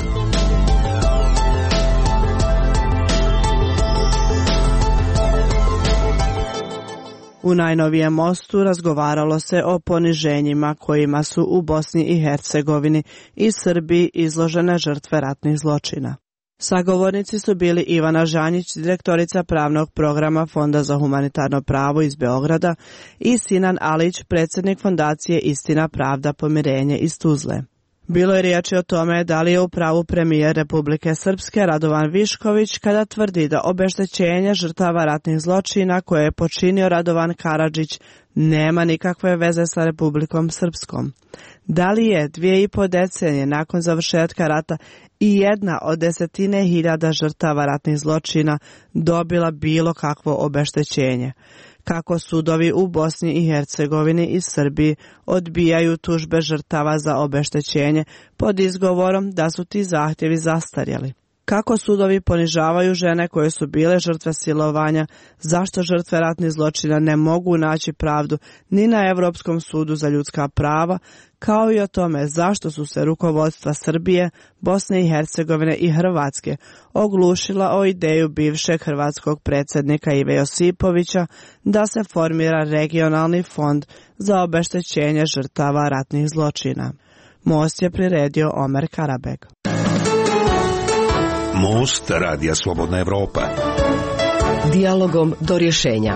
U najnovijem mostu razgovaralo se o poniženjima kojima su u Bosni i Hercegovini i Srbiji izložene žrtve ratnih zločina. Sagovornici su bili Ivana Žanjić, direktorica pravnog programa Fonda za humanitarno pravo iz Beograda, i Sinan Alić, predsjednik fondacije Istina, pravda, pomirenje iz Tuzle. Bilo je riječi o tome da li je u pravu premijer Republike Srpske Radovan Višković kada tvrdi da obeštećenje žrtava ratnih zločina koje je počinio Radovan Karadžić nema nikakve veze sa Republikom Srpskom. Da li je dvije i po decenije nakon završetka rata i jedna od desetine hiljada žrtava ratnih zločina dobila bilo kakvo obeštećenje? Kako sudovi u Bosni i Hercegovini i Srbiji odbijaju tužbe žrtava za obeštećenje pod izgovorom da su ti zahtjevi zastarjeli? Kako sudovi ponižavaju žene koje su bile žrtve silovanja? Zašto žrtve ratnih zločina ne mogu naći pravdu ni na Europskom sudu za ljudska prava? Kao i o tome zašto su se rukovodstva Srbije, Bosne i Hercegovine i Hrvatske oglušila o ideju bivšeg hrvatskog predsjednika Ive Josipovića da se formira regionalni fond za obeštećenje žrtava ratnih zločina. Most je priredio Omer Karabeg. Most Radija Slobodna Evropa. Dijalogom do rješenja.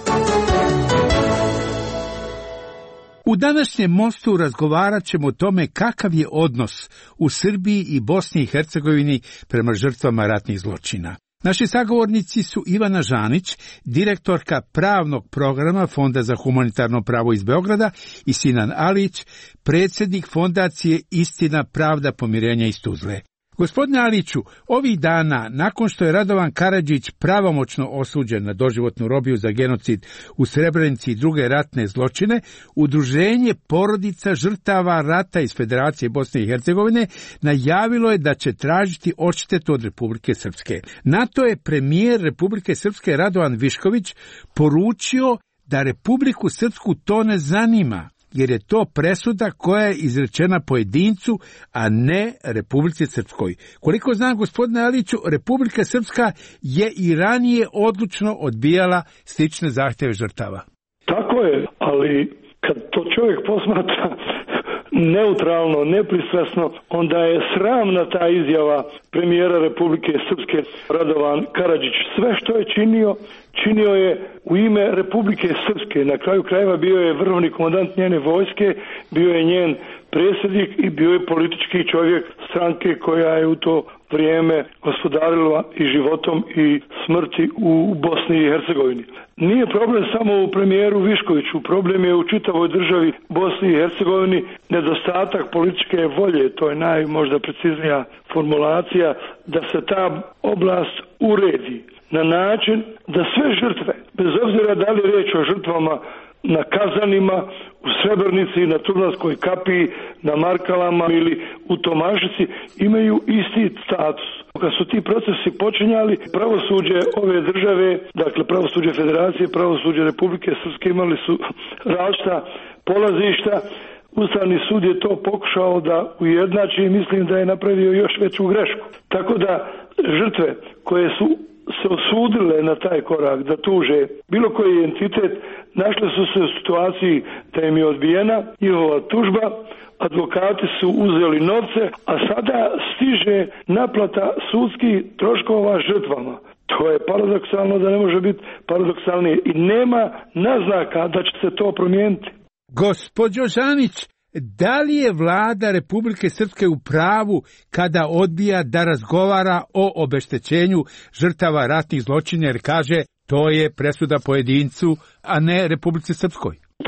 U današnjem mostu razgovarat ćemo o tome kakav je odnos u Srbiji i Bosni i Hercegovini prema žrtvama ratnih zločina. Naši sagovornici su Ivana Žanić, direktorka pravnog programa Fonda za humanitarno pravo iz Beograda, i Sinan Alić, predsjednik fondacije Istina, pravda, pomirenja iz Tuzle. Gospodine Aliću, ovih dana, nakon što je Radovan Karadžić pravomoćno osuđen na doživotnu robiju za genocid u Srebrenici i druge ratne zločine, Udruženje porodica žrtava rata iz Federacije Bosne i Hercegovine najavilo je da će tražiti odštetu od Republike Srpske. Na to je premijer Republike Srpske Radovan Višković poručio da Republiku Srpsku to ne zanima, jer je to presuda koja je izrečena pojedincu, a ne Republici Srpskoj. Koliko znam, gospodine Aliću, Republika Srpska je i ranije odlučno odbijala slične zahtjeve žrtava. Tako je, ali kad to čovjek posmatra neutralno, nepristrasno, onda je sramna ta izjava premijera Republike Srpske Radovan Karadžić. Sve što je činio, činio je u ime Republike Srpske. Na kraju krajeva bio je vrhovni komandant njene vojske, bio je njen predsjednik i bio je politički čovjek stranke koja je u to vrijeme gospodarila i životom i smrti u Bosni i Hercegovini. Nije problem samo u premijeru Viškoviću, problem je u čitavoj državi Bosni i Hercegovini nedostatak političke volje, to je naj možda preciznija formulacija, da se ta oblast uredi na način da sve žrtve, bez obzira da li je riječ o žrtvama na Kazanima, u Srebrnici, na Tuzlanskoj kapiji, na Markalama ili u Tomašici, imaju isti status. Kad su ti procesi počinjali, pravosuđe ove države, dakle pravosuđe Federacije, pravosuđe Republike Srpske imali su različita polazišta. Ustavni sud je to pokušao da ujednači i mislim da je napravio još veću grešku. Tako da žrtve koje su se osudile na taj korak da tuže bilo koji entitet, našle su se u situaciji da im je odbijena njihova tužba, advokati su uzeli novce, a sada stiže naplata sudskih troškova žrtvama. To je paradoksalno da ne može biti paradoksalnije i nema naznaka da će se to promijeniti. Gospođo Žanić, da li je vlada Republike Srpske u pravu kada odbija da razgovara o obeštećenju žrtava ratnih zločina, jer kaže to je presuda pojedincu, a ne Republici Srpskoj? Ta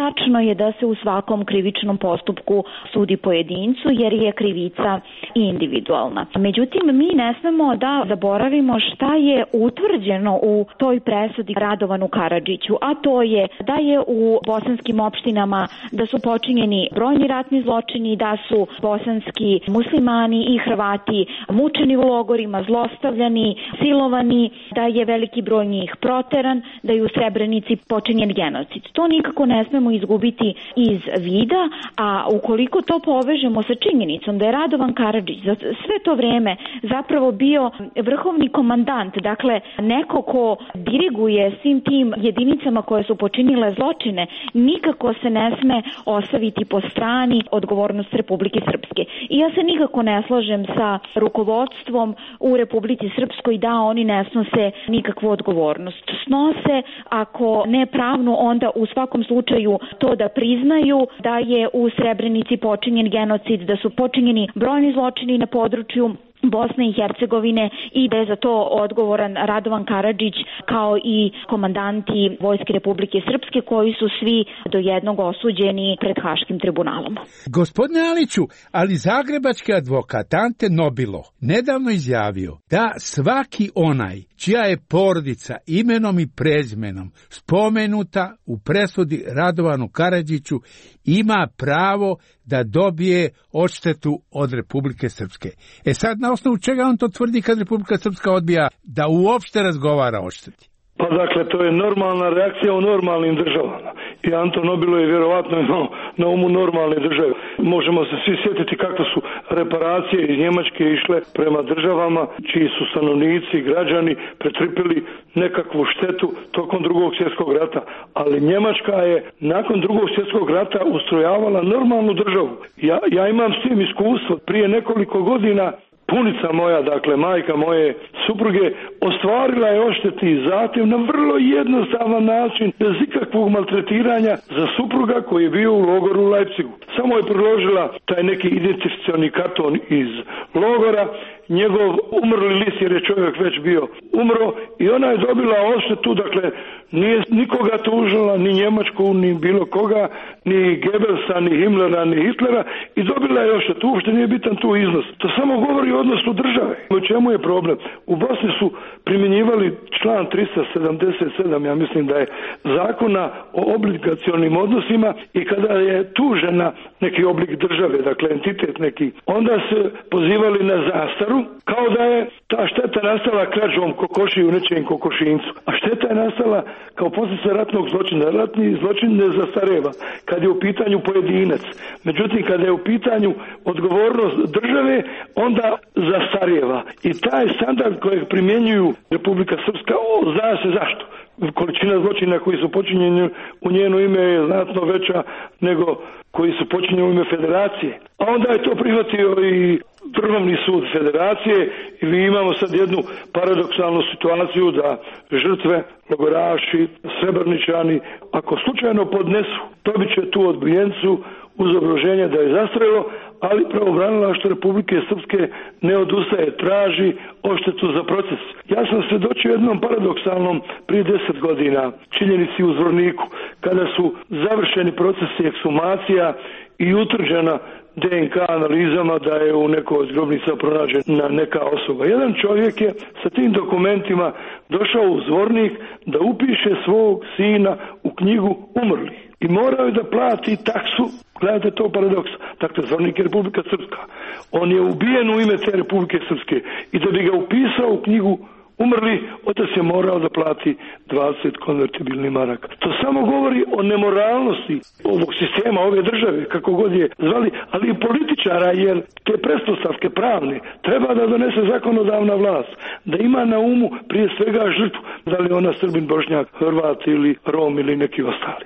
tačno je da se u svakom krivičnom postupku sudi pojedincu jer je krivica individualna. Međutim, mi ne smemo da zaboravimo šta je utvrđeno u toj presudi Radovanu Karadžiću, a to je da je u bosanskim opštinama da su počinjeni brojni ratni zločini, da su bosanski muslimani i Hrvati mučeni u logorima, zlostavljani, silovani, da je veliki broj njih proteran, da je u Srebrenici počinjen genocid. To nikako ne smemo izgubiti iz vida, a ukoliko to povežemo sa činjenicom da je Radovan Karadžić za sve to vreme zapravo bio vrhovni komandant, dakle neko ko diriguje svim tim jedinicama koje su počinile zločine, nikako se ne sme ostaviti po strani odgovornost Republike Srpske. I ja se nikako ne slažem sa rukovodstvom u Republici Srpskoj da oni ne snose nikakvu odgovornost. Snose, ako ne pravno, onda u svakom slučaju to da priznaju da je u Srebrenici počinjen genocid, da su počinjeni brojni zločini na području Bosne i Hercegovine i da je za to odgovoran Radovan Karadžić kao i komandanti Vojske Republike Srpske koji su svi do jednog osuđeni pred Haškim tribunalom. Gospodine Aliću, ali zagrebački advokat Ante Nobilo nedavno izjavio da svaki onaj čija je porodica imenom i prezmenom spomenuta u presudi Radovanu Karadžiću ima pravo da dobije odštetu od Republike Srpske. E sad, na osnovu čega on to tvrdi kad Republika Srpska odbija da uopšte razgovara o odšteti? Pa dakle, to je normalna reakcija u normalnim državama. I Anton Nobilo je vjerovatno imao na umu normalne države. Možemo se svi sjetiti kako su reparacije iz Njemačke išle prema državama čiji su stanovnici, građani pretrpili nekakvu štetu tokom drugog svjetskog rata. Ali Njemačka je nakon drugog svjetskog rata ustrojavala normalnu državu. Ja, ja imam s tim iskustvo. Prije nekoliko godina punica moja, dakle majka moje supruge, ostvarila je odštetni zahtjev na vrlo jednostavan način, bez ikakvog maltretiranja za supruga koji je bio u logoru u Leipzigu. Samo je priložila taj neki identifikacioni karton iz logora, njegov umrli list jer je čovjek već bio umro i ona je dobila odštetu, dakle nije nikoga tužila, ni Njemačku, ni bilo koga, ni Goebbelsa, ni Himmlera, ni Hitlera i dobila je odštetu, uopšte nije bitan tu iznos. To samo govori o odnosu države. U čemu je problem? U Bosni su primjenjivali član tristo sedamdeset sedam, ja mislim da je zakona o obligacionim odnosima i kada je tužena neki oblik države, dakle entitet neki, onda se pozivali na zastaru kao da je ta šteta nastala krađom kokoši u nečijem kokošincu. A šteta je nastala kao posljedica ratnog zločina. Ratni zločin ne zastareva kad je u pitanju pojedinac. Međutim, kada je u pitanju odgovornost države, onda zastareva. I taj standard kojeg primjenjuju Republika Srpska, o, zna se zašto. Količina zločina koji su počinjeni u njeno ime je znatno veća nego koji su počinjeni u ime federacije. A onda je to prihvatio i Vrhovni sud federacije i mi imamo sad jednu paradoksalnu situaciju da žrtve, logoraši, srebrničani, ako slučajno podnesu, dobit će tu odbijencu uz obrazloženje da je zastarjelo, ali pravobranilaštvo Republike Srpske ne odustaje, traži odštetu za proces. Ja sam svjedočio jednom paradoksalnom prije deset godina činjenici u Zvorniku, kada su završeni procesi ekshumacija i utvrđena D N K analizama da je u nekoj od grobnica pronađena neka osoba. Jedan čovjek je sa tim dokumentima došao u Zvornik da upiše svog sina u knjigu umrlih. I morao je da plati taksu, gledajte to paradoks, dakle Zvornik je Republika Srpska. On je ubijen u ime te Republike Srpske i da bi ga upisao u knjigu umrli, otac je morao da plati dvadeset konvertibilnih maraka. To samo govori o nemoralnosti ovog sistema, ove države, kako god je zvali, ali i političara, jer te pretpostavke pravne treba da donese zakonodavna vlast, da ima na umu prije svega žrtvu, da li ona Srbin, Bošnjak, Hrvat ili Rom ili neki ostali.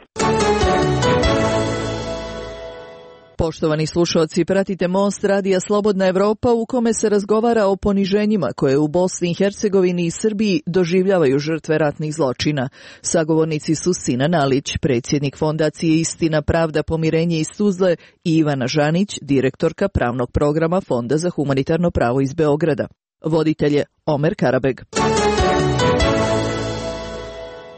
Poštovani slušalci, pratite Most radija Slobodna Evropa u kome se razgovara o poniženjima koje u Bosni i Hercegovini i Srbiji doživljavaju žrtve ratnih zločina. Sagovornici su Sinan Alić, predsjednik Fondacije Istina, Pravda, Pomirenje iz Tuzle, i Ivana Žanić, direktorka pravnog programa Fonda za humanitarno pravo iz Beograda. Voditelj je Omer Karabeg.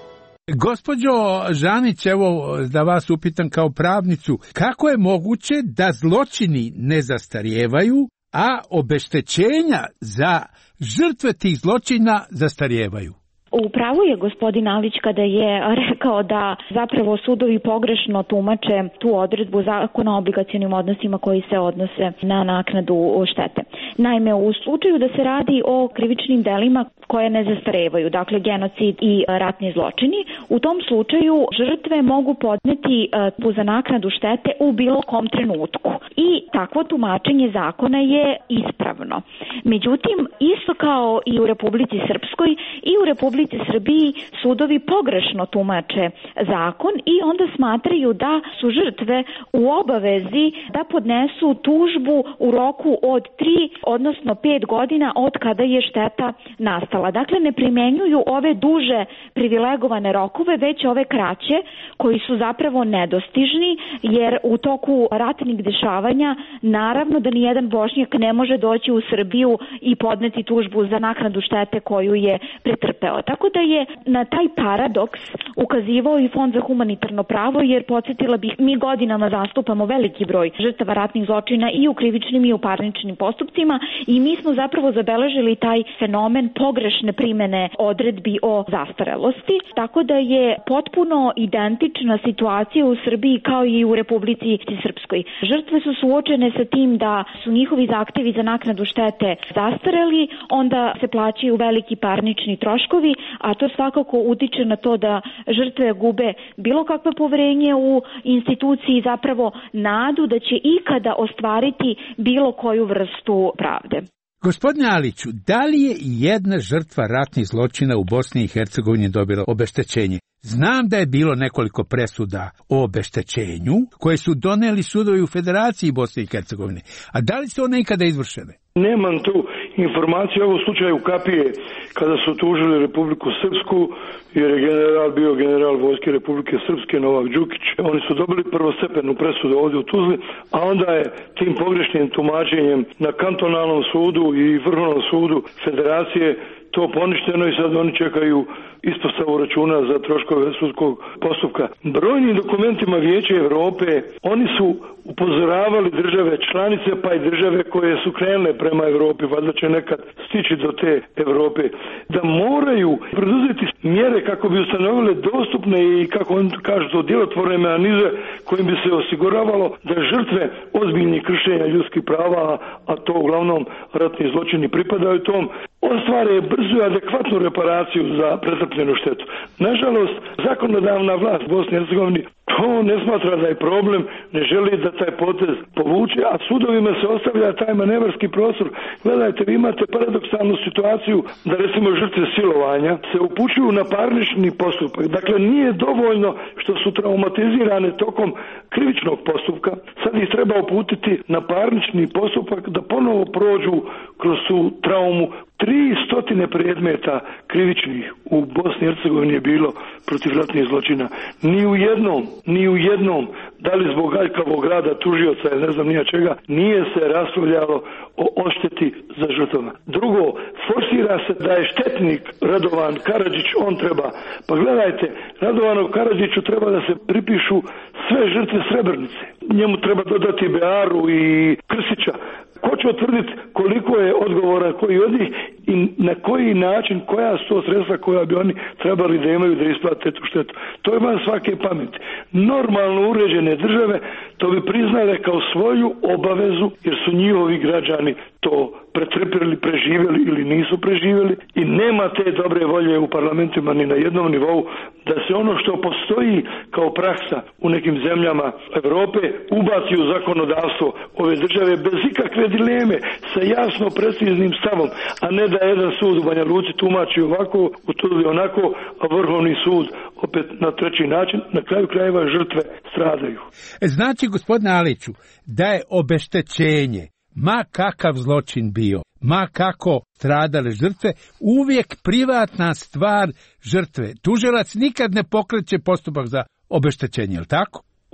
Gospođo Žanić, evo da vas upitam kao pravnicu, kako je moguće da zločini ne zastarijevaju, a obeštećenja za žrtve tih zločina zastarijevaju? U pravu je gospodin Alić kada je rekao da zapravo sudovi pogrešno tumače tu odredbu Zakona o obligacionim odnosima koji se odnose na naknadu štete. Naime, u slučaju da se radi o krivičnim delima koje ne zastarevaju, dakle genocid i ratni zločini, u tom slučaju žrtve mogu podneti za naknadu štete u bilo kom trenutku. I takvo tumačenje zakona je ispravno. Međutim, isto kao i u Republici Srpskoj i u Republici Srbiji sudovi pogrešno tumače zakon i onda smatraju da su žrtve u obavezi da podnesu tužbu u roku od tri, odnosno pet godina od kada je šteta nastala. Dakle, ne primenjuju ove duže privilegovane rokove, već ove kraće koji su zapravo nedostižni, jer u toku ratnih dešavanja naravno da nijedan Bošnjak ne može doći u Srbiju i podneti tužbu za naknadu štete koju je pretrpeo. Tako da je na taj paradoks ukazivao i Fond za humanitarno pravo, jer podsjetila bih, mi godinama zastupamo veliki broj žrtava ratnih zločina i u krivičnim i u parničnim postupcima i mi smo zapravo zabeležili taj fenomen pogrešne primene odredbi o zastarelosti, tako da je potpuno identična situacija u Srbiji kao i u Republici Srpskoj. Žrtve su suočene sa tim da su njihovi zahtevi za naknadu štete zastareli, onda se plaćaju veliki parnični troškovi, a to svakako utiče na to da žrtve gube bilo kakvo poverenje u instituciji, zapravo nadu da će ikada ostvariti bilo koju vrstu pravde. Gospodine Aliću, da li je jedna žrtva ratnih zločina u Bosni i Hercegovini dobila obeštećenje? Znam da je bilo nekoliko presuda o obeštećenju koje su doneli sudovi u Federaciji Bosne i Hercegovine. A da li su one ikada izvršene? Nemam tu informaciju o slučaju Kapije kada su tužili Republiku Srpsku, jer je general bio general vojske Republike Srpske Novak Đukić. Oni su dobili prvostepenu presudu ovdje u Tuzli, a onda je tim pogrešnim tumačenjem na kantonalnom sudu i Vrhovnom sudu Federacije to poništeno i sad oni čekaju ispostavu računa za troškove sudskog postupka. Brojnim dokumentima Vijeća Europe oni su upozoravali države članice pa i države koje su krenule prema Europi, valjda će nekad stići do te Europe, da moraju preduzeti mjere kako bi ustanovile dostupne i, kako oni kažu, to djelotvorne mehanizme kojim bi se osiguravalo da žrtve ozbiljnih kršenja ljudskih prava, a to uglavnom ratni zločini pripadaju tom, ostvare brzu i adekvatnu reparaciju za pretrpljenu štetu. Nažalost, zakonodavna vlast Bosne i Hercegovine to ne smatra da je problem, ne želi da taj potez povuče, a sudovima se ostavlja taj manevarski prostor. Gledajte, vi imate paradoksalnu situaciju da recimo žrtve silovanja se upućuju na parnični postupak. Dakle, nije dovoljno što su traumatizirane tokom krivičnog postupka, sad ih treba uputiti na parnični postupak da ponovo prođu kroz tu traumu. Tri stotine predmeta krivičnih u Bosni i Hercegovini je bilo protiv ratnih zločina. Ni u jednom, ni u jednom, da li zbog aljkavog rada tužioca ili ne znam nija čega, nije se raspravljalo o odšteti za žrtvama. Drugo, forsira se da je štetnik Radovan Karadžić, on treba. Pa gledajte, Radovanu Karadžiću treba da se pripišu sve žrtve Srebrenice. Njemu treba dodati Bearu i Krstića. Ko će utvrditi koliko je odgovoran koji od njih i na koji način, koja su to sredstva koja bi oni trebali da imaju da isplate tu štetu. To je van svake pameti. Normalno uređene države to bi priznale kao svoju obavezu, jer su njihovi građani to pretrpjeli, preživjeli ili nisu preživjeli i nema te dobre volje u parlamentima ni na jednom nivou da se ono što postoji kao praksa u nekim zemljama Europe ubaci u zakonodavstvo ove države bez ikakve dileme, sa jasno preciznim stavom, a ne da jedan sud u Banja Luci tumači ovako, u Tuzli onako, a Vrhovni sud opet na treći način, na kraju krajeva žrtve stradaju. Znači, gospodine Aliću, da je obeštećenje, ma kakav zločin bio, ma kako stradale žrtve, uvijek privatna stvar žrtve. Tužilac nikad ne pokreće postupak za obeštećenje, je li tako?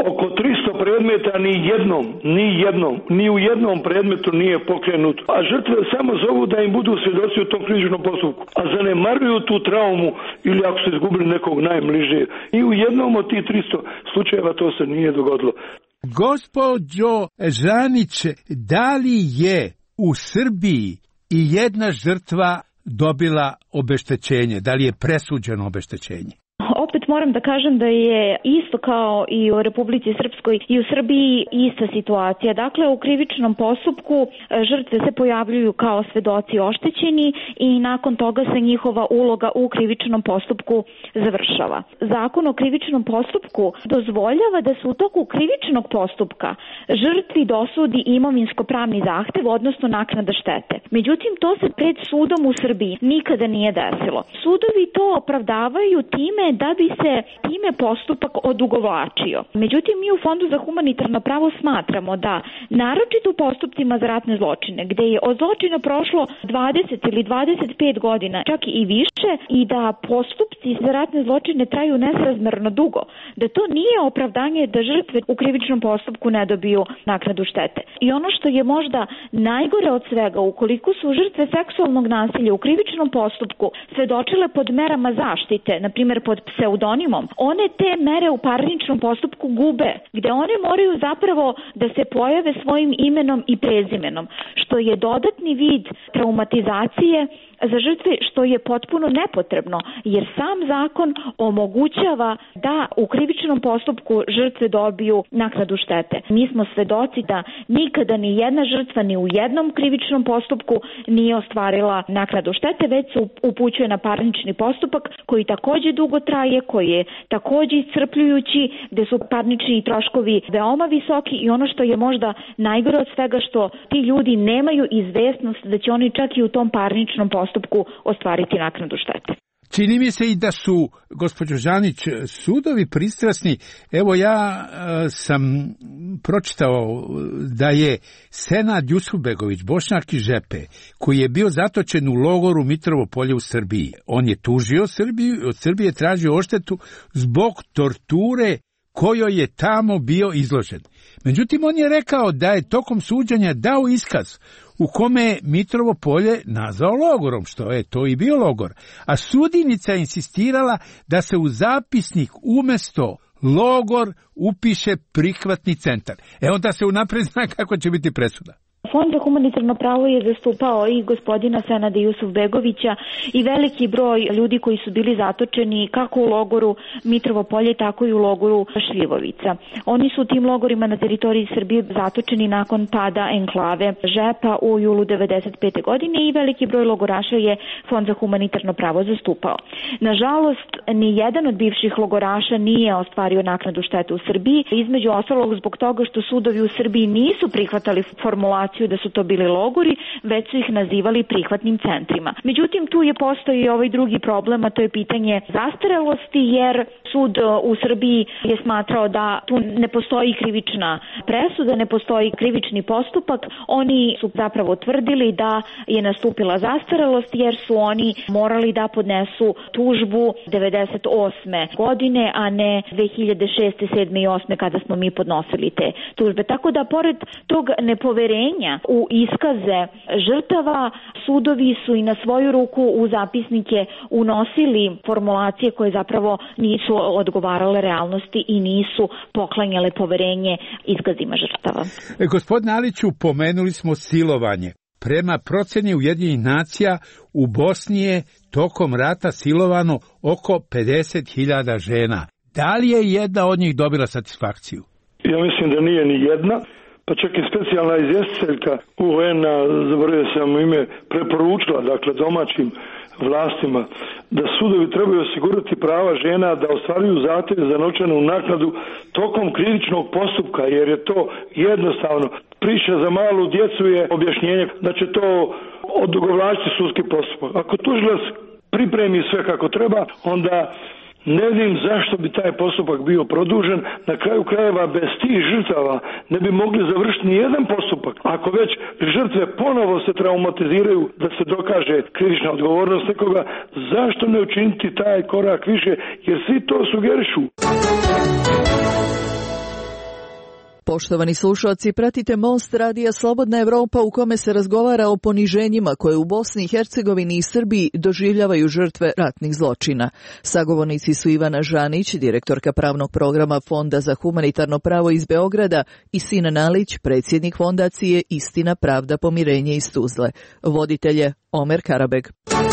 oko tristo predmeta ni jednom, ni jednom, ni u jednom predmetu nije pokrenut, a žrtve samo zovu da im budu svjedoci u tom krivičnom postupku, a zanemaruju tu traumu ili ako su izgubili nekog najbližije. I u jednom od tih tristo slučajeva to se nije dogodilo. Gospođo Žanić, da li je u Srbiji i jedna žrtva dobila obeštećenje? Da li je presuđeno obeštećenje? Opet moram da kažem da je isto kao i u Republici Srpskoj i u Srbiji ista situacija. Dakle, u krivičnom postupku žrtve se pojavljuju kao svedoci oštećeni i nakon toga se njihova uloga u krivičnom postupku završava. Zakon o krivičnom postupku dozvoljava da se u toku krivičnog postupka žrtvi dosudi imovinsko-pravni zahtev, odnosno naknada štete. Međutim, to se pred sudom u Srbiji nikada nije desilo. Sudovi to opravdavaju time da bi se time postupak odugovlačio. Međutim, mi u Fondu za humanitarno pravo smatramo da, naročito u postupcima za ratne zločine, gde je od zločina prošlo dvadeset ili dvadeset pet godina, čak i više, i da postupci za ratne zločine traju nesrazmerno dugo, da to nije opravdanje da žrtve u krivičnom postupku ne dobiju naknadu štete. I ono što je možda najgore od svega, ukoliko su žrtve seksualnog nasilja u krivičnom postupku svedočile pod merama zaštite, na primjer pod pseudonimom, one te mere u parničnom postupku gube, gde one moraju zapravo da se pojave svojim imenom i prezimenom, što je dodatni vid traumatizacije za žrtve, što je potpuno nepotrebno, jer sam zakon omogućava da u krivičnom postupku žrtve dobiju naknadu štete. Mi smo svedoci da nikada ni jedna žrtva ni u jednom krivičnom postupku nije ostvarila naknadu štete, već se upućuje na parnični postupak koji takođe dugo traje, koji je takođe iscrpljujući, gde su parnični troškovi veoma visoki i ono što je možda najgore od svega, što ti ljudi nemaju izvesnost da će oni čak i u tom parničnom postupku ostvariti naknadu štete. Čini mi se i da su, gospođo Žanić, sudovi pristrasni. Evo ja e, sam pročitao da je Senad Jusufbegović, Bošnjak iz Žepe, koji je bio zatočen u logoru Mitrovo Polje u Srbiji. On je tužio Srbiju, od Srbije tražio odštetu zbog torture kojoj je tamo bio izložen. Međutim, on je rekao da je tokom suđenja dao iskaz u kome je Mitrovo Polje nazvao logorom, što je to i bio logor. A sudjenica je insistirala da se u zapisnik umjesto logor upiše prihvatni centar. E onda se unaprijed zna kako će biti presuda. Fond za humanitarno pravo je zastupao i gospodina Senada Jusufbegovića i veliki broj ljudi koji su bili zatočeni kako u logoru Mitrovo Polje, tako i u logoru Šljivovica. Oni su u tim logorima na teritoriji Srbije zatočeni nakon pada enklave Žepa u julu devedeset pete godine i veliki broj logoraša je Fond za humanitarno pravo zastupao. Nažalost, ni jedan od bivših logoraša nije ostvario naknadu štete u Srbiji, između ostalog zbog toga što sudovi u Srbiji nisu prihvatali formulaciju da su to bili logori, već su ih nazivali prihvatnim centrima. Međutim, tu je postoji ovaj drugi problem, a to je pitanje zastarelosti, jer sud u Srbiji je smatrao da tu ne postoji krivična presuda, ne postoji krivični postupak. Oni su zapravo tvrdili da je nastupila zastarelost, jer su oni morali da podnesu tužbu devedeset osme godine, a ne dve hiljade šeste, sedme i osme kada smo mi podnosili te tužbe. Tako da, pored tog nepoverenja u iskaze žrtava, sudovi su i na svoju ruku u zapisnike unosili formulacije koje zapravo nisu odgovarale realnosti i nisu poklanjale poverenje iskazima žrtava. E, gospodine Aliću, pomenuli smo silovanje. Prema proceni Ujedinjenih nacija u Bosni je tokom rata silovano oko pedeset hiljada žena. Da li je jedna od njih dobila satisfakciju? Ja mislim da nije ni jedna. Pa čak i specijalna izvjestiteljka U En-a, zaboravio sam ime, preporučila, dakle, domaćim vlastima da sudovi trebaju osigurati prava žena da ostvaruju zahtjeve za novčanu naknadu tokom krivičnog postupka, jer je to jednostavno. Priča za malu djecu je objašnjenje da će to odugovlačiti sudski postupak. Ako tužilac pripremi sve kako treba, onda ne vidim zašto bi taj postupak bio produžen. Na kraju krajeva bez tih žrtava ne bi mogli završiti ni jedan postupak. Ako već žrtve ponovo se traumatiziraju da se dokaže krivična odgovornost nekoga, zašto ne učiniti taj korak više, jer svi to sugerišu. Poštovani slušalci, pratite Most radija Slobodna Evropa u kome se razgovara o poniženjima koje u Bosni i Hercegovini i Srbiji doživljavaju žrtve ratnih zločina. Sagovornici su Ivana Žanić, direktorka pravnog programa Fonda za humanitarno pravo iz Beograda, i Sinan Alić, predsjednik fondacije Istina, pravda, pomirenje iz Tuzle. Voditelj je Omer Karabeg.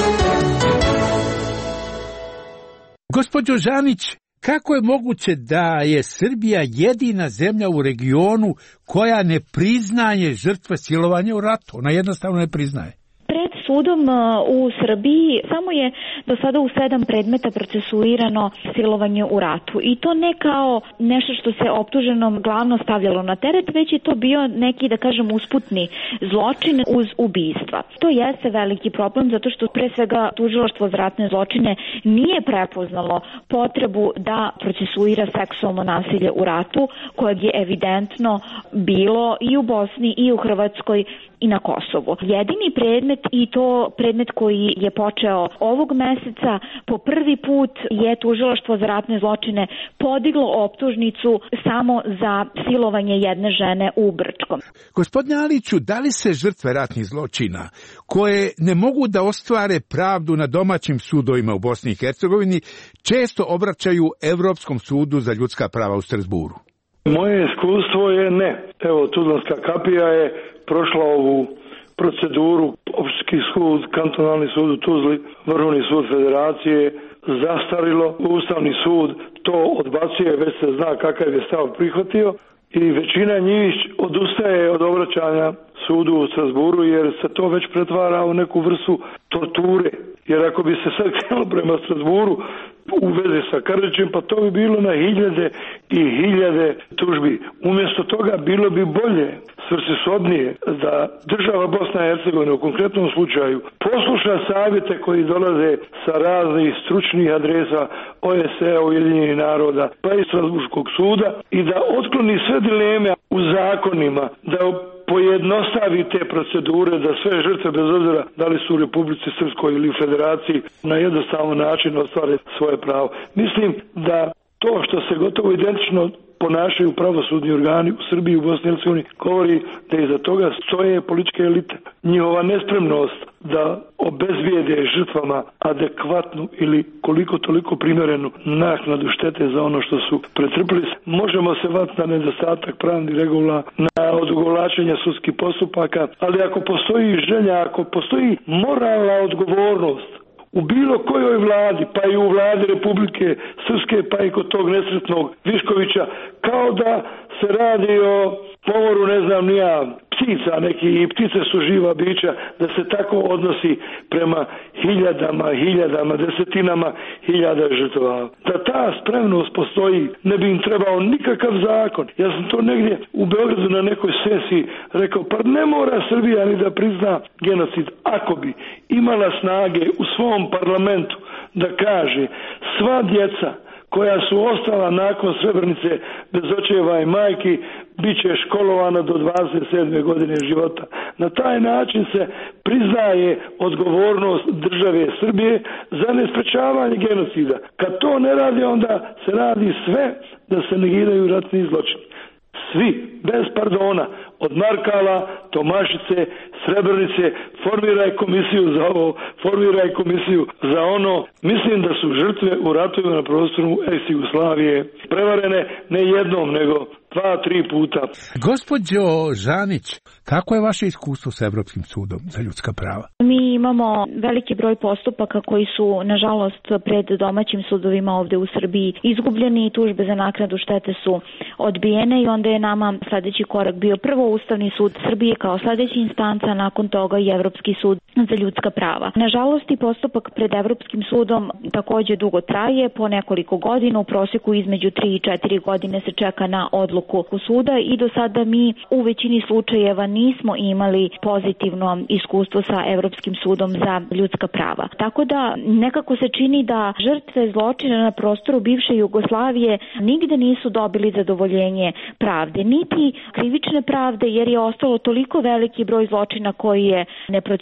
Gospođo Žanić, kako je moguće da je Srbija jedina zemlja u regionu koja ne priznaje žrtve silovanja u ratu? Ona jednostavno ne priznaje. Pred sudom u Srbiji samo je do sada u sedam predmeta procesuirano silovanje u ratu. I to ne kao nešto što se optuženom glavno stavljalo na teret, već je to bio neki, da kažem, usputni zločin uz ubistva. To jeste veliki problem zato što pre svega tužilaštvo za ratne zločine nije prepoznalo potrebu da procesuira seksualno nasilje u ratu, kojeg je evidentno bilo i u Bosni i u Hrvatskoj i na Kosovu. Jedini predmet, i to predmet koji je počeo ovog meseca, po prvi put je tužilaštvo za ratne zločine podiglo optužnicu samo za silovanje jedne žene u Brčkom. Gospodine Aliću, da li se žrtve ratnih zločina koje ne mogu da ostvare pravdu na domaćim sudovima u Bosni i Hercegovini često obraćaju Evropskom sudu za ljudska prava u Strasburu? Moje iskustvo je ne. Evo, Tuzlanska kapija je prošla ovu proceduru, opštinski sud, kantonalni sud u Tuzli, Vrhovni sud Federacije, zastarilo, Ustavni sud to odbacuje, već se zna kakav je stav prihvatio i većina njih odustaje od obraćanja sudu u Strasburu jer se to već pretvara u neku vrstu torture. Jer ako bi se sad htjelo prema Strasburu u vezi sa Karadžićem, pa to bi bilo na hiljade i hiljade tužbi. Umjesto toga bilo bi bolje, svrsishodnije, da država Bosna i Hercegovina u konkretnom slučaju posluša savjete koji dolaze sa raznih stručnih adresa O E S E, Ujedinjenih naroda, pa i Strasburškog suda i da otkloni sve dileme u zakonima, da pojednostavi te procedure, da sve žrtve, bez obzira da li su u Republici Srpskoj ili u Federaciji, na jednostavan način ostvare svoje pravo. Mislim da to što se gotovo identično ponašaju pravosudni organi u Srbiji i u Bosni i Hercegovini govori da iza toga stoje političke elite. Njihova nespremnost da obezbijede žrtvama adekvatnu ili koliko toliko primjerenu naknadu štete za ono što su pretrpili. Možemo se vati na nedostatak pravnih regula, na odugovlačenje sudskih postupaka, ali ako postoji želja, ako postoji moralna odgovornost u bilo kojoj vladi, pa i u vladi Republike Srpske, pa i kod tog nesretnog Viškovića, kao da se radi o pomoru, ne znam ni ja, ptica neki, i ptice su živa bića, da se tako odnosi prema hiljadama, hiljadama, desetinama hiljada žrtava. Da ta spremnost postoji, ne bi im trebao nikakav zakon. Ja sam to negdje u Beogradu na nekoj sesiji rekao, pa ne mora Srbija ni da prizna genocid, ako bi imala snage u svom parlamentu da kaže sva djeca koja su ostala nakon Srebrenice bez očeva i majki bit će školovana do dvadeset sedme godine života. Na taj način se priznaje odgovornost države Srbije za nesprečavanje genocida. Kad to ne radi, onda se radi sve da se negiraju ratni zločini. Svi, bez pardona, od Markala, Tomašice, Srebrenice, formiraj komisiju za ovo, formiraj komisiju za ono. Mislim da su žrtve u ratovima na prostoru ex-Jugoslavije prevarene ne jednom, nego dva, tri puta. Gospođo Žanić, kako je vaše iskustvo sa Evropskim sudom za ljudska prava? Mi imamo veliki broj postupaka koji su, nažalost, pred domaćim sudovima ovde u Srbiji izgubljeni i tužbe za naknadu štete su odbijene i onda je nama sledeći korak bio prvo Ustavni sud Srbije kao sledeća instanca, nakon toga i Evropski sud za ljudska prava. Nažalost, i postupak pred Evropskim sudom takođe dugo traje, po nekoliko godina, u prosjeku između tri i četiri godine se čeka na odluku suda i do sada mi u većini slučajeva nismo imali pozitivno iskustvo sa Evropskim sudom za ljudska prava. Tako da nekako se čini da žrtve zločina na prostoru bivše Jugoslavije nigde nisu dobili zadovoljenje pravde, niti krivične pravde, jer je ostalo toliko veliki broj zločina koji je neprocesuiran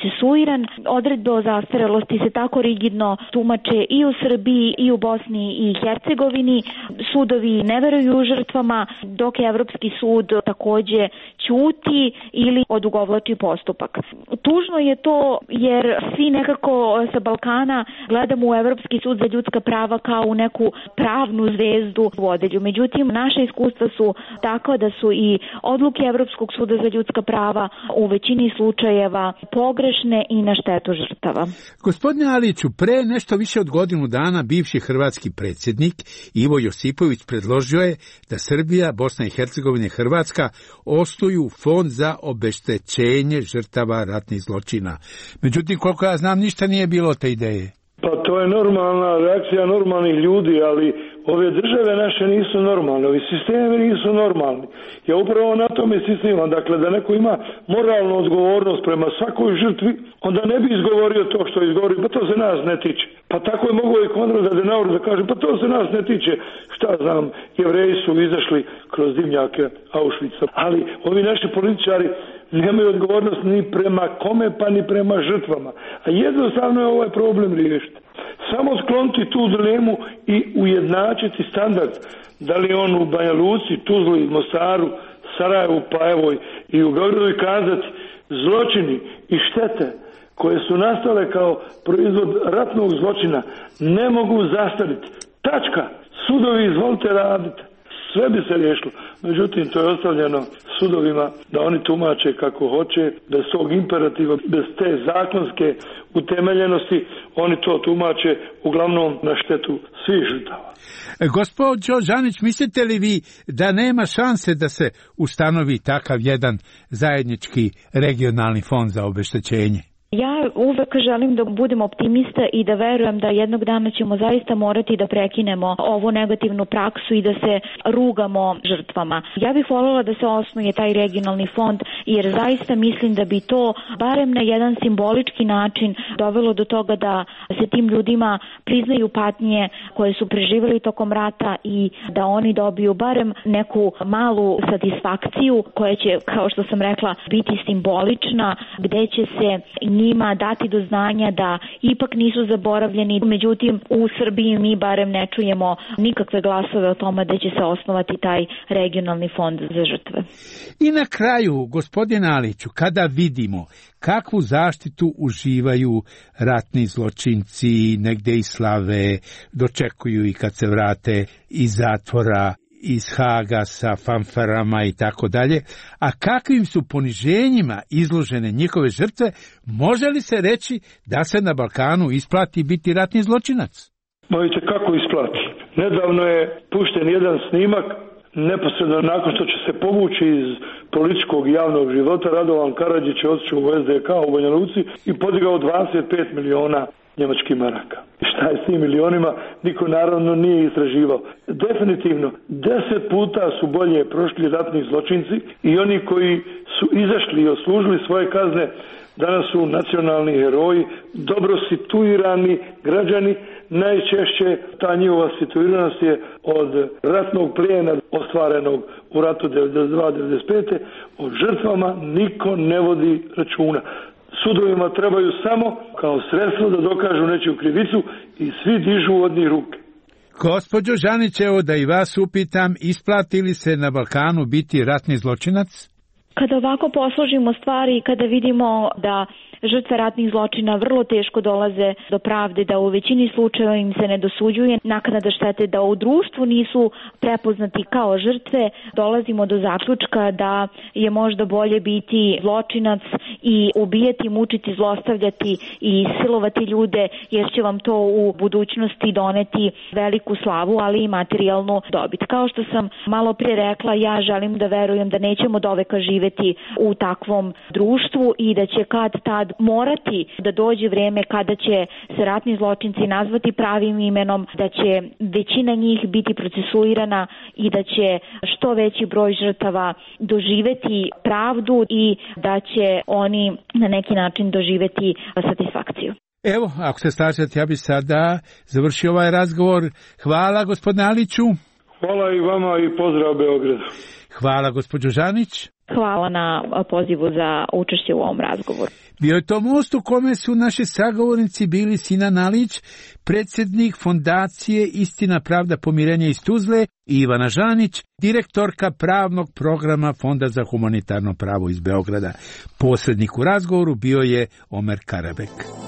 citiran. Odredbe o zastarelosti se tako rigidno tumače i u Srbiji i u Bosni i Hercegovini. Sudovi ne veruju žrtvama, dok je Evropski sud takođe ćuti ili odugovlači postupak. Tužno je to jer svi nekako sa Balkana gledamo u Evropski sud za ljudska prava kao u neku pravnu zvezdu vodelju. Međutim, naše iskustva su takva da su i odluke Evropskog suda za ljudska prava u većini slučajeva pogrešne i na štetu žrtava. Gospodine Aliću, pre nešto više od godinu dana bivši hrvatski predsjednik Ivo Josipović predložio je da Srbija, Bosna i Hercegovina i Hrvatska osnuju fond za obeštećenje žrtava ratnih zločina. Međutim, koliko ja znam, ništa nije bilo te ideje. Pa to je normalna reakcija normalnih ljudi, ali ove države naše nisu normalne, ovi sistemi nisu normalni. Ja upravo na tome insistiramo, dakle da neko ima moralnu odgovornost prema svakoj žrtvi, onda ne bi izgovorio to što izgovorio, pa to se nas ne tiče. Pa tako je mogo i Konrad Adenauer da kaže, pa to se nas ne tiče. Šta znam, Jevreji su izašli kroz dimnjake Auschwitza, ali ovi naši političari nemaju odgovornost ni prema kome, pa ni prema žrtvama. A jednostavno je ovaj problem riješiti. Samo skloniti tu dilemu i ujednačiti standard. Da li on u Banja Luci, Tuzli, Mostaru, Sarajevu, pa evo i u Beogradu i kazati zločini i štete koje su nastale kao proizvod ratnog zločina ne mogu zastariti. Tačka. Sudovi izvolite raditi. Sve bi se riješilo. Međutim, to je ostavljeno sudovima da oni tumače kako hoće, bez tog imperativa, bez te zakonske utemeljenosti, oni to tumače uglavnom na štetu svih žrtava. Gospođo Žanić, mislite li vi da nema šanse da se ustanovi takav jedan zajednički regionalni fond za obeštećenje? Ja uvek želim da budem optimista i da verujem da jednog dana ćemo zaista morati da prekinemo ovu negativnu praksu i da se rugamo žrtvama. Ja bih voljela da se osnuje taj regionalni fond jer zaista mislim da bi to barem na jedan simbolički način dovelo do toga da se tim ljudima priznaju patnje koje su preživjeli tokom rata i da oni dobiju barem neku malu satisfakciju koja će, kao što sam rekla, biti simbolična, gde će se njima dati do znanja da ipak nisu zaboravljeni. Međutim, u Srbiji mi barem ne čujemo nikakve glasove o tome da će se osnovati taj regionalni fond za žrtve. I na kraju, gospodine Aliću, kada vidimo kakvu zaštitu uživaju ratni zločinci, negde i slave, dočekuju i kad se vrate iz zatvora, iz Haga sa fanfarama i tako dalje, a kakvim su poniženjima izložene njihove žrtve, može li se reći da se na Balkanu isplati biti ratni zločinac? Mojte kako isplati? Nedavno je pušten jedan snimak, neposredno nakon što će se povući iz političkog javnog života, Radovan Karadžić je otišao u S D K u Banja Luci i podigao dvadeset pet miliona njemačkih maraka. Šta je s tim milionima, niko naravno nije istraživao. Definitivno, deset puta su bolje prošli ratni zločinci i oni koji su izašli i odslužili svoje kazne, danas su nacionalni heroji, dobro situirani građani. Najčešće ta njihova situiranost je od ratnog plijena ostvarenog u ratu devedeset dva devedeset pet. O žrtvama niko ne vodi računa. Sudovima trebaju samo kao sredstvo da dokažu nečiju krivicu i svi dižu od njih ruke. Gospođo Žanić, evo da i vas upitam, isplati li se na Balkanu biti ratni zločinac? Kada ovako posložimo stvari i kada vidimo da žrtve ratnih zločina vrlo teško dolaze do pravde, da u većini slučajeva im se ne dosuđuje naknada štete, da u društvu nisu prepoznati kao žrtve, dolazimo do zaključka da je možda bolje biti zločinac i ubijati, mučiti, zlostavljati i silovati ljude, jer će vam to u budućnosti doneti veliku slavu, ali i materijalnu dobit. Kao što sam malo prije rekla, ja želim da verujem da nećemo doveka živeti u takvom društvu i da će kad tad morati da dođe vreme kada će se ratni zločinci nazvati pravim imenom, da će većina njih biti procesuirana i da će što veći broj žrtava doživeti pravdu i da će oni na neki način doživeti satisfakciju. Evo, ako se slažete, ja bi sada završio ovaj razgovor. Hvala, gospodine Aliću. Hvala i vama i pozdrav Beogradu. Hvala, gospođo Žanić. Hvala na pozivu za učešće u ovom razgovoru. Bio je to most u kome su naši sagovornici bili Sinan Nalić, predsjednik fondacije Istina, pravda, pomirenje iz Tuzle, i Ivana Žanić, direktorka pravnog programa Fonda za humanitarno pravo iz Beograda. Posrednik u razgovoru bio je Omer Karabek.